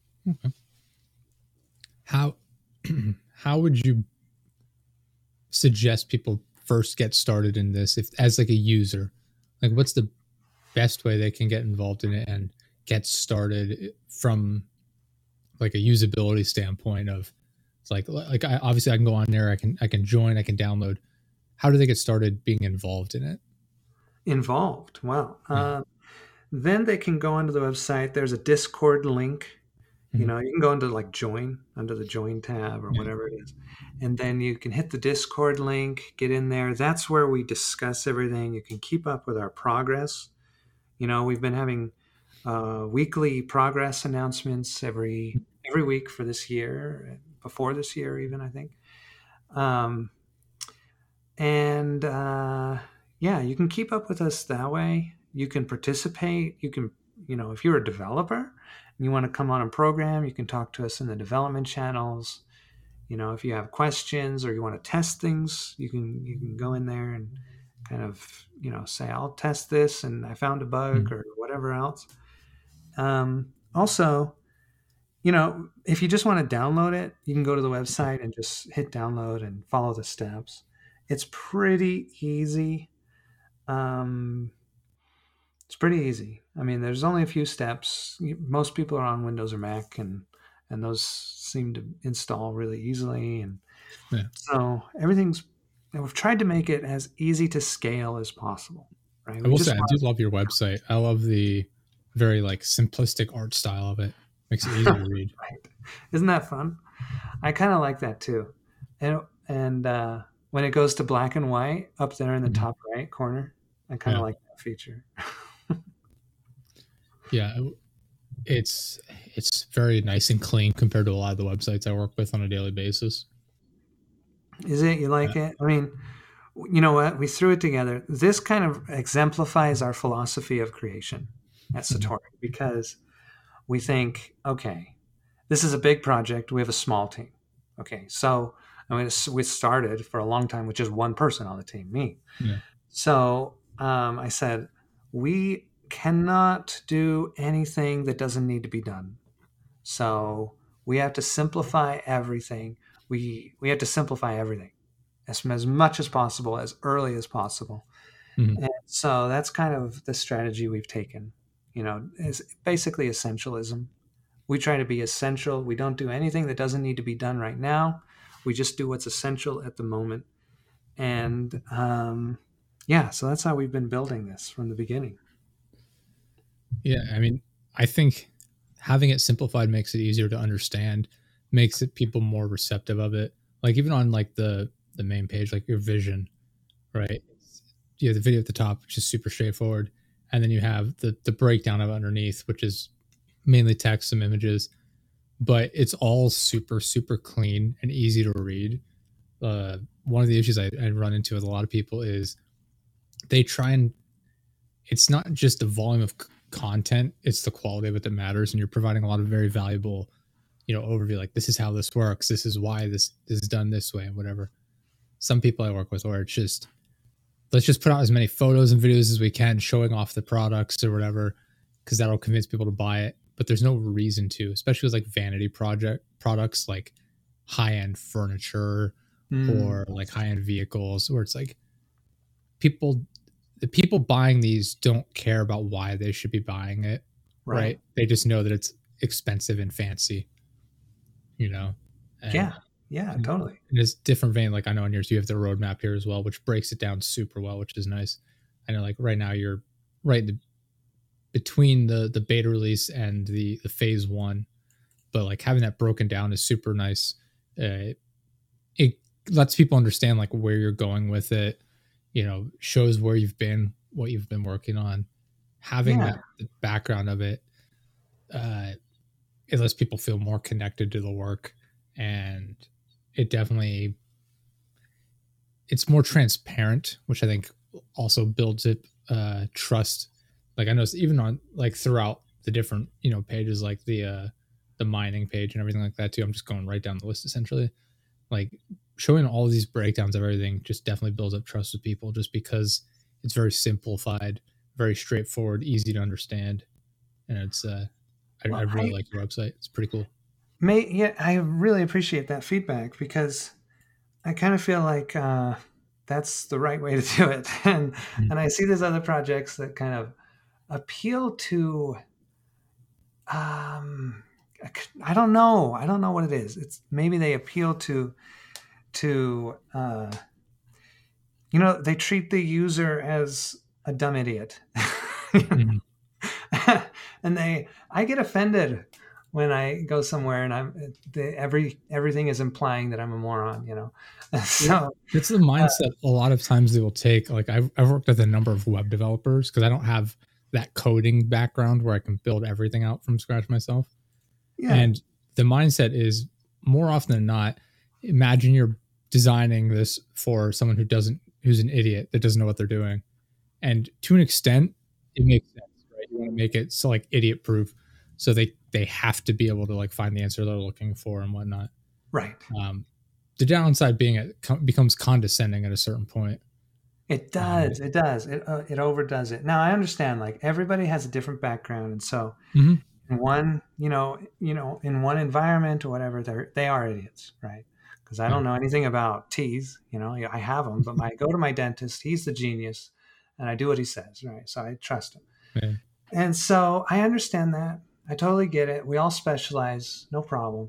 How how would you suggest people first get started in this if as like a user? Like what's the best way they can get involved in it and get started from like a usability standpoint of it's like like I, obviously I can go on there, I can I can join, I can download. How do they get started being involved in it? Involved, wow. Yeah. Uh, then they can go onto the website. There's a Discord link, You know, you can go into like join under the join tab or Yeah. whatever it is. And then you can hit the Discord link, get in there. That's where we discuss everything. You can keep up with our progress. You know, we've been having uh, weekly progress announcements every every week for this year, before this year even, I think. Um, and uh, yeah, you can keep up with us that way. You can participate. You can, you know, if you're a developer and you want to come on a program, you can talk to us in the development channels. You know, if you have questions or you want to test things, you can you can go in there and kind of, you know, say, I'll test this and I found a bug Mm. or whatever else. Um, also, you know, if you just want to download it, you can go to the website and just hit download and follow the steps. It's pretty easy. Um, it's pretty easy. I mean, there's only a few steps. Most people are on Windows or Mac, and and those seem to install really easily. And Yeah. so everything's. And we've tried to make it as easy to scale as possible. Right? I We will just say, I want- do love your website. I love the very like simplistic art style of it. Makes it easy to read. Right. Isn't that fun? I kind of like that too. And and uh, when it goes to black and white up there in the Mhm. top right corner, I kind of Yeah. like that feature. Yeah, it's it's very nice and clean compared to a lot of the websites I work with on a daily basis. Is it? You like it? I mean, you know what? We threw it together. This kind of exemplifies our philosophy of creation at Satori because we think, okay, this is a big project. We have a small team. Okay, so I mean, we started for a long time with just one person on the team, me. Yeah. So um, I said, we cannot do anything that doesn't need to be done. So we have to simplify everything. We we have to simplify everything as, as much as possible, as early as possible. Mhm. And so that's kind of the strategy we've taken. You know, is basically essentialism. We try to be essential. We don't do anything that doesn't need to be done right now. We just do what's essential at the moment. And um, yeah, so that's how we've been building this from the beginning. Yeah, I mean, I think having it simplified makes it easier to understand, makes it people more receptive of it. Like even on like the the main page, like your vision, right? You have the video at the top, which is super straightforward, and then you have the the breakdown of it underneath, which is mainly text, some images, but it's all super super clean and easy to read. Uh, one of the issues I, I run into with a lot of people is they try and it's not just the volume of c- content, it's the quality of it that matters, and you're providing a lot of very valuable, you know, overview, like this is how this works, this is why this, this is done this way and whatever. Some people I work with where it's just let's just put out as many photos and videos as we can showing off the products or whatever, because that'll convince people to buy it, but there's no reason to, especially with like vanity project products like high-end furniture Mm. or like high-end vehicles, where it's like people the people buying these don't care about why they should be buying it, right? Right. They just know that it's expensive and fancy, you know. And Yeah. Yeah, totally. in this different vein, like I know on yours you have the roadmap here as well, which breaks it down super well, which is nice. I know like right now you're right in the, between the the beta release and the the phase one, but like having that broken down is super nice. Uh, it lets people understand like where you're going with it, you know, shows where you've been, what you've been working on. Having Yeah. that the background of it, uh, it lets people feel more connected to the work, and it definitely it's more transparent, which I think also builds it uh, trust. Like I know even on like throughout the different you know pages, like the uh, the mining page and everything like that too. I'm just going right down the list essentially. Like showing all of these breakdowns of everything just definitely builds up trust with people, just because it's very simplified, very straightforward, easy to understand, and it's uh, I, Well, I really I- like your website. It's pretty cool. May yeah, I really appreciate that feedback because I kind of feel like uh, that's the right way to do it. And Mhm. and I see there's other projects that kind of appeal to um I don't know. I don't know what it is. It's maybe they appeal to to uh you know, they treat the user as a dumb idiot. Mhm. And they I get offended when I go somewhere and I'm the, every everything is implying that I'm a moron, you know. So it's the mindset uh, a lot of times they will take. Like I've, I've worked with a number of web developers because I don't have that coding background where I can build everything out from scratch myself. Yeah. And the mindset is more often than not, imagine you're designing this for someone who doesn't, who's an idiot that doesn't know what they're doing. And to an extent, it makes sense, right? You want to make it so like idiot proof. So they, they have to be able to like find the answer they're looking for and whatnot. Right. Um, the downside being it becomes condescending at a certain point. It does. Um, it does. It, uh, it overdoes it. Now I understand like everybody has a different background. And so mm-hmm. in one, you know, you know, in one environment or whatever, they're, they are idiots, right? Because I don't know anything about teeth, you know, I have them, but my, I go to my dentist, he's the genius and I do what he says, right? So I trust him. Yeah. And so I understand that. I totally get it. We all specialize, no problem.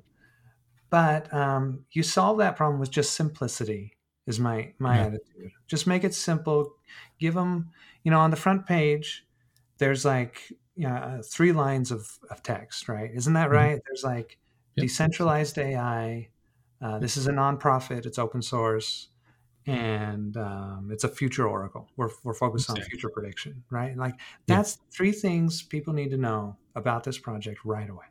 But um, you solve that problem with just simplicity is my, my yeah. attitude. Just make it simple. Give them, you know, on the front page, there's like you know, three lines of, of text, right? Isn't that right? Mm-hmm. There's like yep. decentralized A I. Uh, this is a nonprofit. It's open source. And um, it's a future oracle. We're, we're focused exactly. on future prediction, right? Like that's yeah. three things people need to know about this project right away.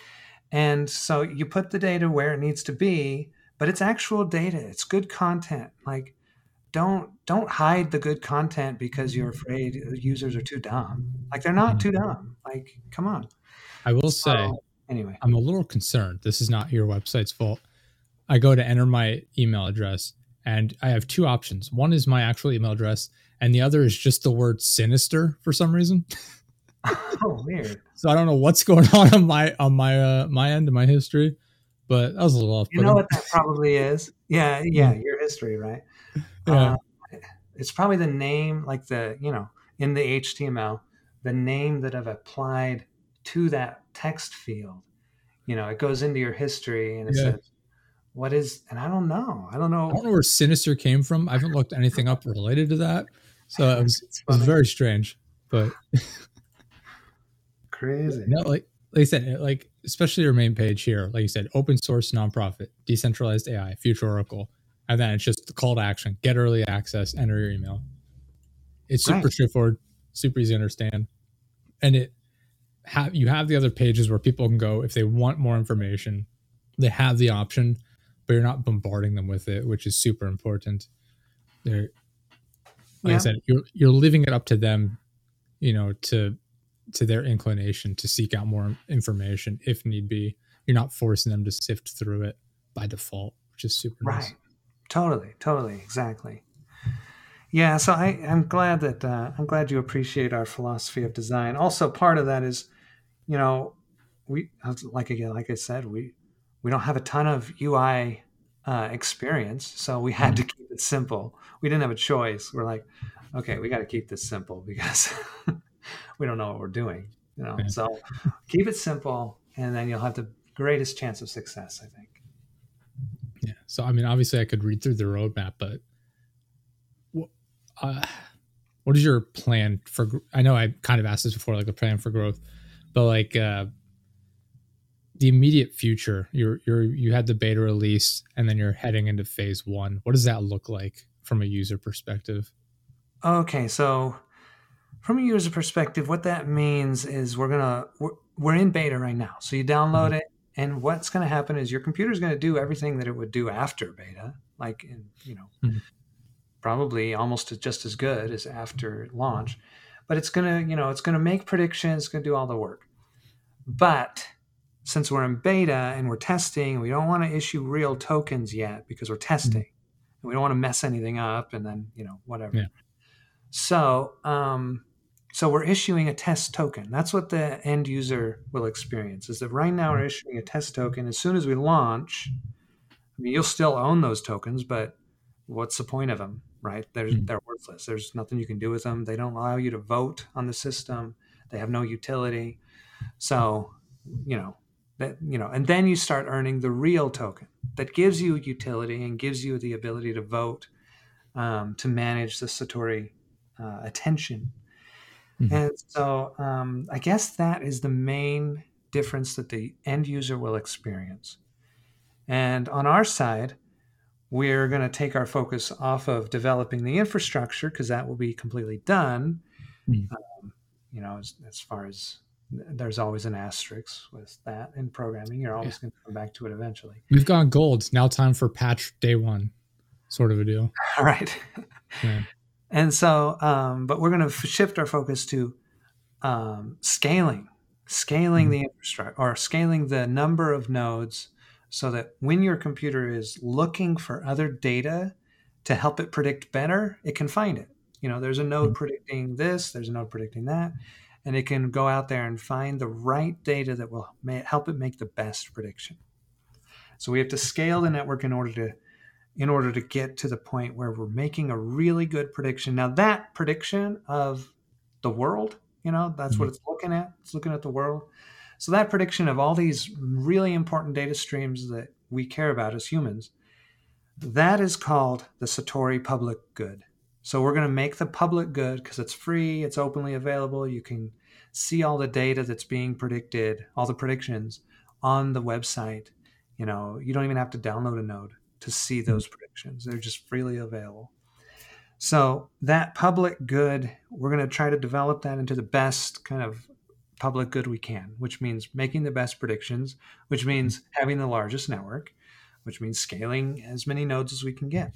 And so you put the data where it needs to be, but it's actual data. It's good content. Like don't don't hide the good content because you're afraid users are too dumb. Like they're not too dumb. Like come on. I will so, say anyway. I'm a little concerned. This is not your website's fault. I go to enter my email address and I have two options. One is my actual email address and the other is just the word sinister for some reason. Oh, weird. So I don't know what's going on on my on my uh, my end of my history, but that was a little off. You know what that probably is? Yeah, yeah, your history, right? Yeah. Uh, it's probably the name, like the you know in the H T M L, the name that I've applied to that text field. You know, it goes into your history and it yeah. says, "What is?" And I don't know. I don't know. I don't know where sinister came from. I haven't looked anything up related to that, so it was it was very strange, but. Crazy. No, like like I said, like especially your main page here, like you said, open source nonprofit, decentralized A I, future oracle, and then it's just the call to action: get early access, enter your email. It's super right. straightforward, super easy to understand, and it have you have the other pages where people can go if they want more information. They have the option, but you're not bombarding them with it, which is super important. They're like yeah. I said, you're you're leaving it up to them, you know, to. to their inclination to seek out more information if need be. You're not forcing them to sift through it by default, which is super right. nice. Totally, totally, exactly. Yeah, so I, I'm glad that uh, I'm glad you appreciate our philosophy of design. Also, part of that is, you know, we like again, like I said, we we don't have a ton of U I uh, experience, so we had to keep it simple. We didn't have a choice. We're like, okay, we got to keep this simple because. We don't know what we're doing, you know. Yeah. So keep it simple, and then you'll have the greatest chance of success, I think. Yeah. So I mean, obviously, I could read through the roadmap, but uh, what is your plan for? I know I kind of asked this before, like a plan for growth, but like uh, the immediate future. You're you're you had the beta release, and then you're heading into phase one. What does that look like from a user perspective? Okay, so. From a user perspective, what that means is we're gonna we're, we're in beta right now. So you download it, and what's going to happen is your computer is going to do everything that it would do after beta, like in, you know, mm-hmm. probably almost just as good as after launch. But it's gonna you know it's gonna make predictions, it's gonna do all the work. But since we're in beta and we're testing, we don't want to issue real tokens yet because we're testing, mm-hmm. and we don't want to mess anything up, and then you know whatever. Yeah. So. Um, So we're issuing a test token. That's what the end user will experience, is that right now we're issuing a test token. As soon as we launch, I mean, you'll still own those tokens, but what's the point of them, right? They're, mm-hmm. they're worthless. There's nothing you can do with them. They don't allow you to vote on the system. They have no utility. So, you know, that, you know, and then you start earning the real token that gives you utility and gives you the ability to vote, um, to manage the Satori uh, attention. Mm-hmm. And so um, I guess that is the main difference that the end user will experience. And on our side, we're going to take our focus off of developing the infrastructure because that will be completely done. Mm. Um, you know, as, as far as there's always an asterisk with that in programming, you're always yeah. going to come back to it eventually. We've gone gold. Now time for patch day one, sort of a deal. All right. Yeah. And so, um, but we're going to shift our focus to um, scaling, scaling mm-hmm. the infrastructure or scaling the number of nodes so that when your computer is looking for other data to help it predict better, it can find it. You know, there's a node mm-hmm. predicting this, there's a node predicting that, and it can go out there and find the right data that will ma- help it make the best prediction. So we have to scale the network in order to in order to get to the point where we're making a really good prediction. Now that prediction of the world, you know, that's mm-hmm. what it's looking at. It's looking at the world. So that prediction of all these really important data streams that we care about as humans, that is called the Satori public good. So we're going to make the public good because it's free, it's openly available. You can see all the data that's being predicted, all the predictions on the website. You know, you don't even have to download a node to see those predictions. They're just freely available. So that public good, we're going to try to develop that into the best kind of public good we can, which means making the best predictions, which means having the largest network, which means scaling as many nodes as we can get.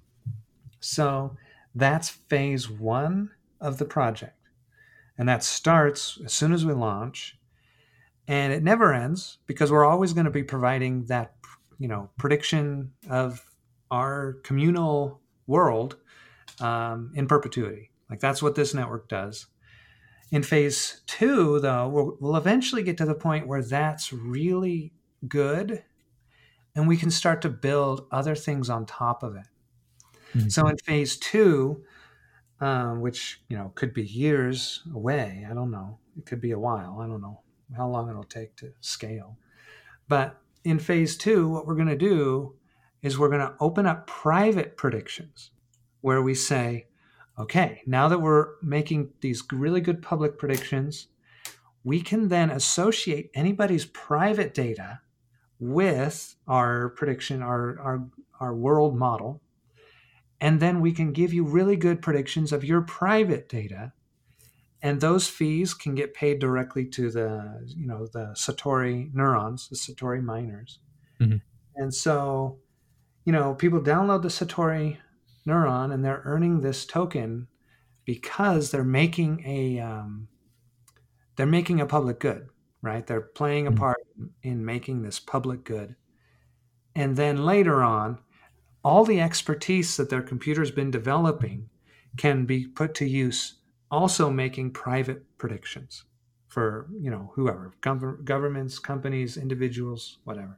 So that's phase one of the project. And that starts as soon as we launch. And it never ends because we're always going to be providing that, you know, prediction of our communal world um, in perpetuity. Like that's what this network does. In phase two, though, we'll, we'll eventually get to the point where that's really good and we can start to build other things on top of it. Mm-hmm. So in phase two, um, which, you know, could be years away, I don't know. It could be a while. I don't know how long it'll take to scale. But in phase two, what we're going to do is we're going to open up private predictions where we say, okay, now that we're making these really good public predictions, we can then associate anybody's private data with our prediction, our, our, our world model. And then we can give you really good predictions of your private data. And those fees can get paid directly to the, you know, the Satori neurons, the Satori miners. Mm-hmm. And so, you know, people download the Satori neuron and they're earning this token because they're making a um, they're making a public good, right? They're playing a part in making this public good. And then later on, all the expertise that their computer's been developing can be put to use also making private predictions for, you know, whoever, gov- governments, companies, individuals, whatever.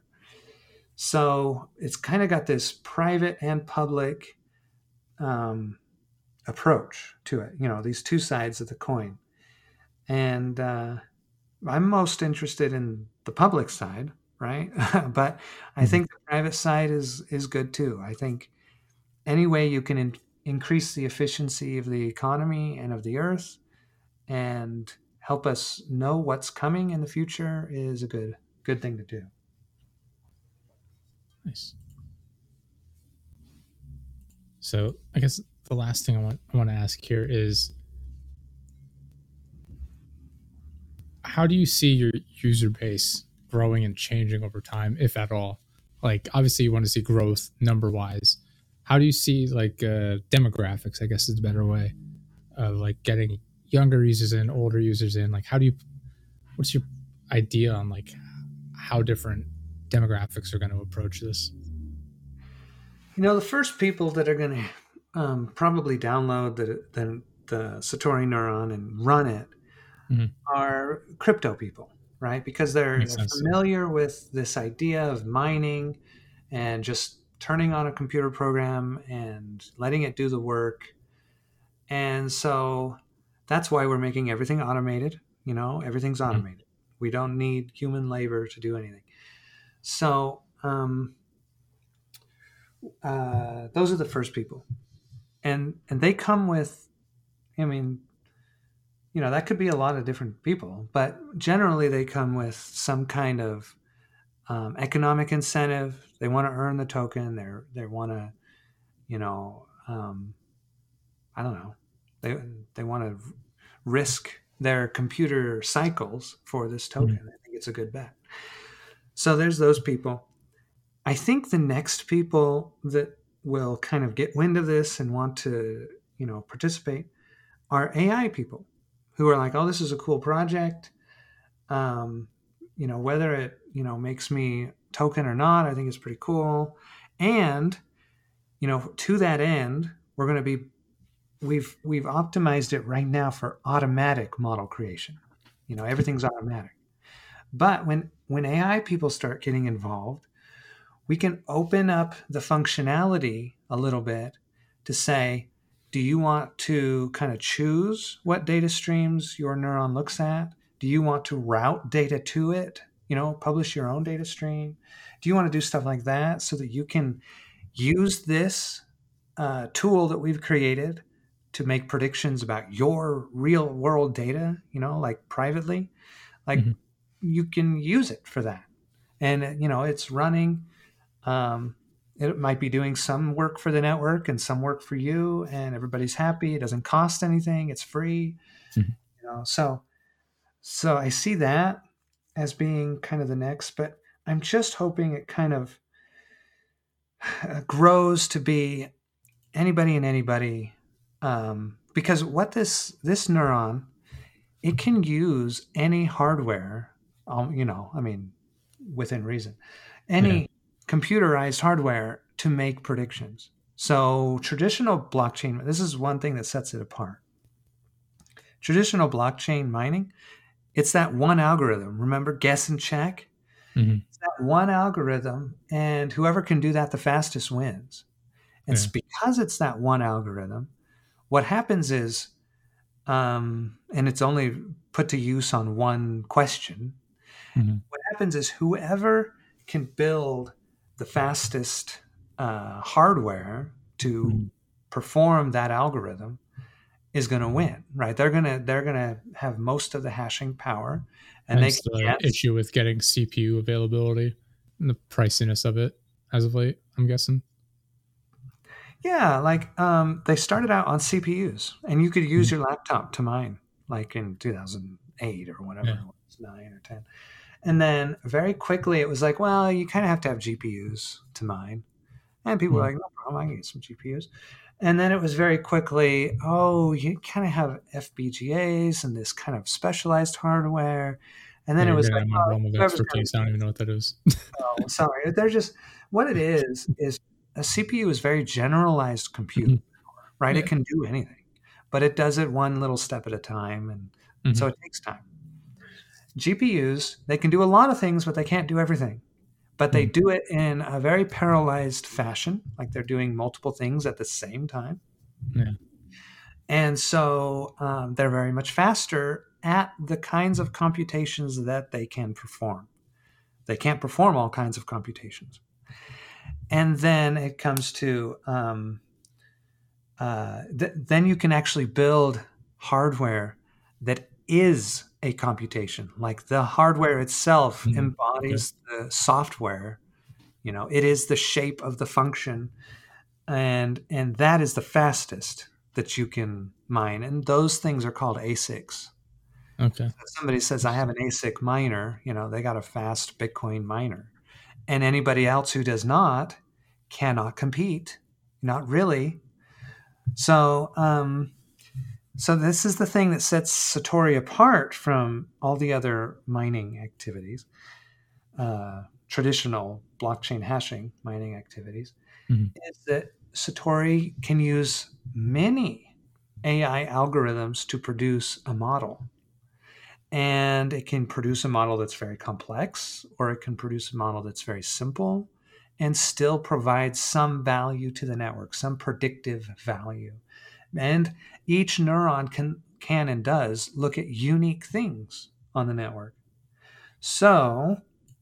So it's kind of got this private and public um, approach to it, you know, these two sides of the coin. And uh, I'm most interested in the public side, right? But I think the private side is is good too. I think any way you can in- increase the efficiency of the economy and of the earth and help us know what's coming in the future is a good good thing to do. Nice. So I guess the last thing I want I want to ask here is, how do you see your user base growing and changing over time, if at all? Like, obviously you want to see growth number wise. How do you see like uh, demographics, I guess is a better way of like getting younger users in, older users in? Like, how do you, what's your idea on like how different demographics are going to approach this? You know, the first people that are going to um, probably download the, the, the Satori neuron and run it mm-hmm. are crypto people, right? Because they're, they're familiar with this idea of mining and just turning on a computer program and letting it do the work. And so that's why we're making everything automated. You know, everything's automated. Mm-hmm. We don't need human labor to do anything. So um, uh, those are the first people. And and they come with, I mean, you know, that could be a lot of different people, but generally they come with some kind of um, economic incentive. They want to earn the token. They're they want to, you know, um, I don't know. They they want to risk their computer cycles for this token. Mhm. I think it's a good bet. So there's those people. I think the next people that will kind of get wind of this and want to, you know, participate are A I people who are like, oh, this is a cool project. Um, you know, whether it, you know, makes me token or not, I think it's pretty cool. And, you know, to that end, we're going to be, we've, we've optimized it right now for automatic model creation. You know, everything's automatic. But when, when A I people start getting involved, we can open up the functionality a little bit to say, do you want to kind of choose what data streams your neuron looks at? Do you want to route data to it? You know, publish your own data stream? Do you want to do stuff like that so that you can use this uh, tool that we've created to make predictions about your real world data, you know, like privately? Like Mhm. you can use it for that. And, you know, it's running. Um, it might be doing some work for the network and some work for you, and everybody's happy. It doesn't cost anything. It's free. Mhm. You know, so so I see that as being kind of the next, but I'm just hoping it kind of uh, grows to be anybody and anybody, um, because what this this neuron, it can use any hardware. Um, you know, I mean, within reason, Yeah. any computerized hardware to make predictions. So traditional blockchain, this is one thing that sets it apart. Traditional blockchain mining, it's that one algorithm. Remember, guess and check? Mhm. It's that one algorithm, and whoever can do that the fastest wins. And it's Yeah. because it's that one algorithm, what happens is, um, and it's only put to use on one question, Mhm. what happens is whoever can build the fastest uh, hardware to Mhm. perform that algorithm is going to win, right? They're gonna they're gonna have most of the hashing power, and they Hence can the guess. issue with getting C P U availability and the priciness of it as of late, I'm guessing. Yeah, like um, they started out on C P Us, and you could use Mhm. your laptop to mine, like in two thousand eight or whatever Yeah. it was, nine or ten. And then very quickly, it was like, well, you kind of have to have G P Us to mine. And people were Mhm. like, no problem, I can get some G P Us. And then it was very quickly, oh, you kind of have F P G As and this kind of specialized hardware. And Yeah, then it you're was getting like, out of my oh, realm of whoever's got expertise. I don't even know what that is. oh, sorry. They're just, what it is, is a C P U is very generalized compute, Mhm. right? It Yeah. can do anything, but it does it one little step at a time. And so Mhm. it takes time. G P Us, they can do a lot of things, but they can't do everything. But they Mhm. do it in a very parallelized fashion, like they're doing multiple things at the same time. Yeah. And so um, they're very much faster at the kinds of computations that they can perform. They can't perform all kinds of computations. And then it comes to um, uh, th- then you can actually build hardware that is a computation. Like the hardware itself Mhm. Okay. embodies the software. You know, it is the shape of the function, and and that is the fastest that you can mine. And those things are called A S I Cs. Okay. If somebody says I have an A S I C miner, you know, they got a fast Bitcoin miner, and anybody else who does not cannot compete. Not really. So, um, so this is the thing that sets Satori apart from all the other mining activities, uh, traditional blockchain hashing mining activities, Mhm. is that Satori can use many A I algorithms to produce a model. And it can produce a model that's very complex, or it can produce a model that's very simple and still provide some value to the network, some predictive value. And each neuron can, can and does look at unique things on the network. So,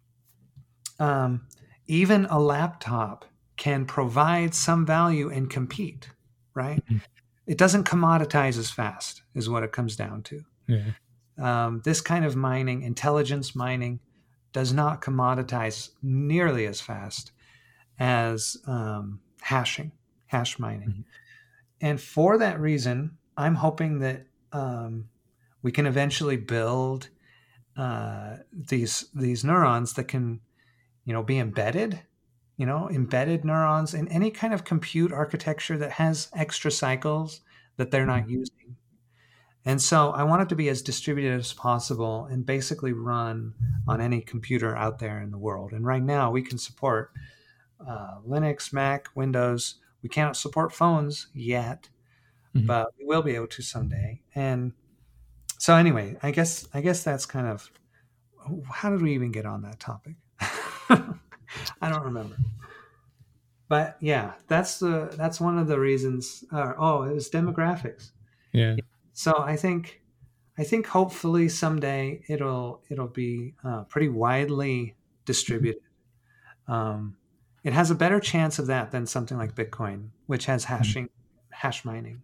um, even a laptop can provide some value and compete, right? Mhm. It doesn't commoditize as fast, is what it comes down to. Yeah. Um, this kind of mining, intelligence mining, does not commoditize nearly as fast as um, hashing, hash mining. Mhm. And for that reason, I'm hoping that um, we can eventually build uh, these these neurons that can, you know, be embedded, you know, embedded neurons in any kind of compute architecture that has extra cycles that they're Mhm. not using. And so I want it to be as distributed as possible and basically run on any computer out there in the world. And right now we can support uh, Linux, Mac, Windows. We cannot support phones yet, Mhm. but we will be able to someday. And so anyway, I guess I guess that's kind of how did we even get on that topic? I don't remember. But yeah, that's the that's one of the reasons. Uh, oh, it was demographics. Yeah. So I think I think hopefully someday it'll it'll be uh, pretty widely distributed. Um, it has a better chance of that than something like Bitcoin, which has Mhm. hashing, hash mining.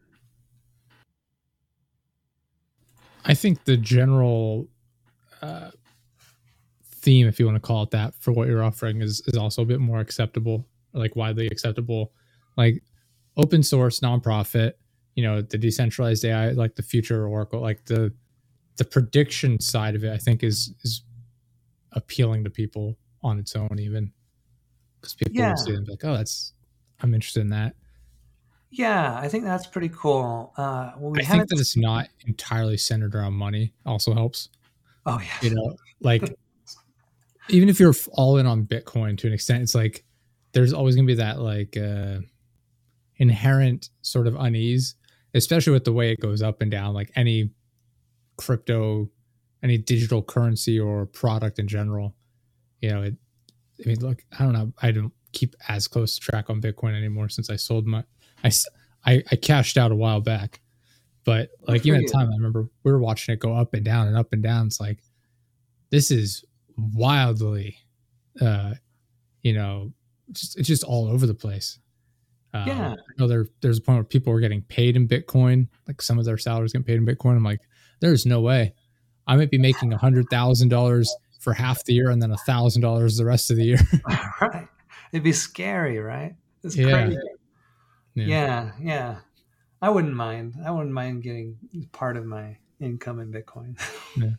I think the general uh, theme, if you want to call it that, for what you're offering is is also a bit more acceptable, like widely acceptable, like open source, nonprofit. You know, the decentralized A I, like the future Oracle, like the the prediction side of it. I think is is appealing to people on its own, even because people will see Yeah, it and be like, oh, that's I'm interested in that. yeah, I think that's pretty cool. Uh, well, we I think haven't. that it's not entirely centered around money also helps. Oh You yes, know, like even if you're all in on Bitcoin to an extent, it's like there's always going to be that like uh, inherent sort of unease, especially with the way it goes up and down. Like any crypto, any digital currency or product in general, you know, it. I mean, look, I don't know. I don't keep as close to track on Bitcoin anymore since I sold my. I I, I cashed out a while back, but good like for even at the you. time, I remember we were watching it go up and down and up and down. It's like this is wildly, uh, you know, just it's just all over the place. Uh, Yeah, I know there there's a point where people were getting paid in Bitcoin, like some of their salaries getting paid in Bitcoin. I'm like, there's no way. I might be making a hundred thousand dollars for half the year and then a thousand dollars the rest of the year. right. It'd be scary, right? It's Yeah, crazy. yeah, Yeah, yeah. I wouldn't mind. I wouldn't mind getting part of my income in Bitcoin. yeah,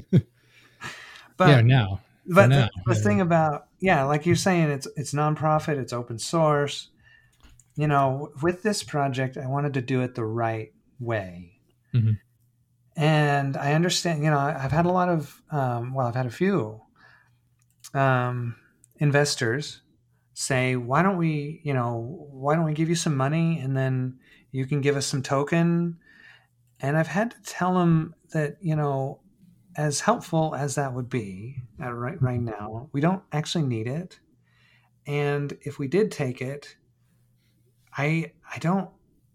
yeah. but Now, for but now, the, the yeah, thing about yeah, like you're saying, it's it's nonprofit, it's open source. You know, with this project, I wanted to do it the right way. hmm And I understand, you know, I've had a lot of, um, well, I've had a few um, investors say, why don't we, you know, why don't we give you some money and then you can give us some token? And I've had to tell them that, you know, as helpful as that would be uh, right, right now, we don't actually need it. And if we did take it, I, I don't,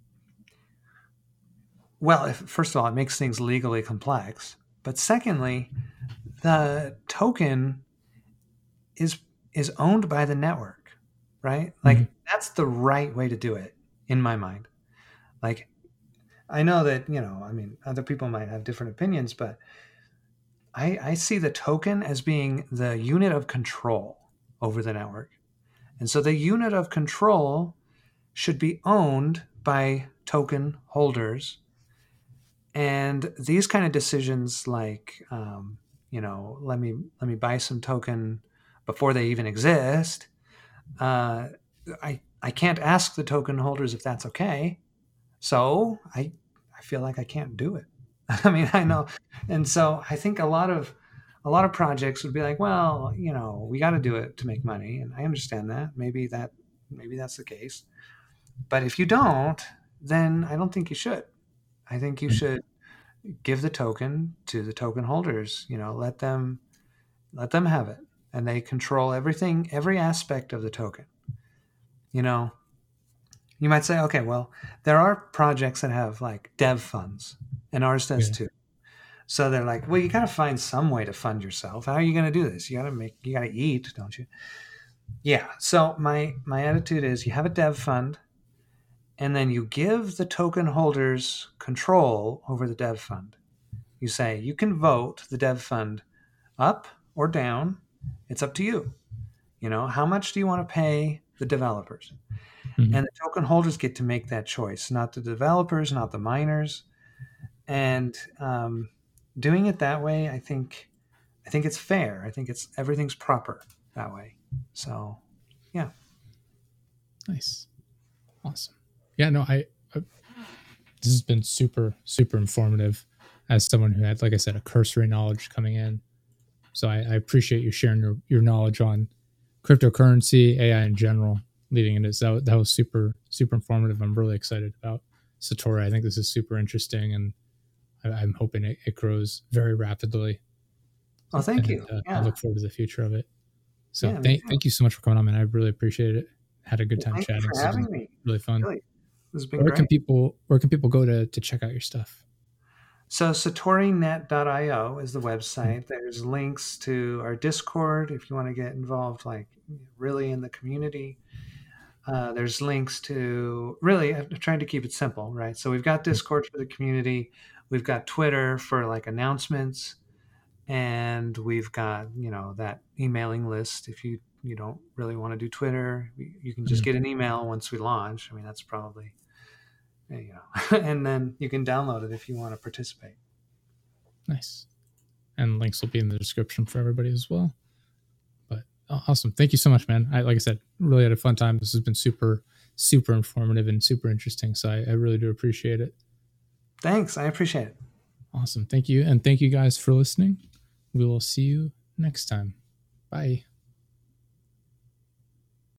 well, if, first of all, it makes things legally complex. But secondly, the token is is owned by the network, right? hmm Like that's the right way to do it in my mind. Like I know that, you know, I mean, other people might have different opinions, but I, I see the token as being the unit of control over the network. And so the unit of control should be owned by token holders. And these kind of decisions like, um, you know, let me let me buy some token before they even exist. Uh, I I can't ask the token holders if that's okay. So I I feel like I can't do it. I mean, I know, and so I think a lot of a lot of projects would be like, well, you know, we got to do it to make money, and I understand that. Maybe that maybe that's the case. But if you don't, then I don't think you should. I think you should give the token to the token holders. You know, let them let them have it, and they control everything, every aspect of the token. You know, you might say, okay, well, there are projects that have like dev funds, and ours does yeah, too. So they're like, well, you got to find some way to fund yourself. How are you going to do this? You got to make, you got to eat, don't you? Yeah. So my my attitude is, you have a dev fund, and then you give the token holders control over the dev fund. You say you can vote the dev fund up or down. It's up to you. You know, how much do you want to pay the developers? Mhm. And the token holders get to make that choice, not the developers, not the miners. And um, doing it that way, I think, I think it's fair. I think it's everything's proper that way. So, yeah. Nice. Awesome. Yeah, no, I, I this has been super, super informative as someone who had, like I said, a cursory knowledge coming in. So I, I appreciate you sharing your, your knowledge on cryptocurrency, A I in general, leading into this. That, that was super, super informative. I'm really excited about Satori. I think this is super interesting, and I, I'm hoping it, it grows very rapidly. Oh, thank and, you. Uh, yeah. I look forward to the future of it. So yeah, thank, thank you so much for coming on, man. I really appreciate it. Had a good time thank chatting. you for having me. Really fun. Really, this has been Where great. can people Where can people go to to check out your stuff? So satorinet dot io is the website. Mm-hmm. There's links to our Discord if you want to get involved, like really in the community. Uh, there's links to really, I'm trying to keep it simple, right? So we've got Discord for the community. We've got Twitter for like announcements. And we've got, you know, that emailing list. If you, you don't really want to do Twitter, you can just mm-hmm. get an email once we launch. I mean, that's probably, you know, and then you can download it if you want to participate. Nice. And links will be in the description for everybody as well. But awesome. Thank you so much, man. I, like I said, really had a fun time. This has been super, super informative and super interesting. So I, I really do appreciate it. Thanks. I appreciate it. Awesome. Thank you. And thank you guys for listening. We will see you next time. Bye.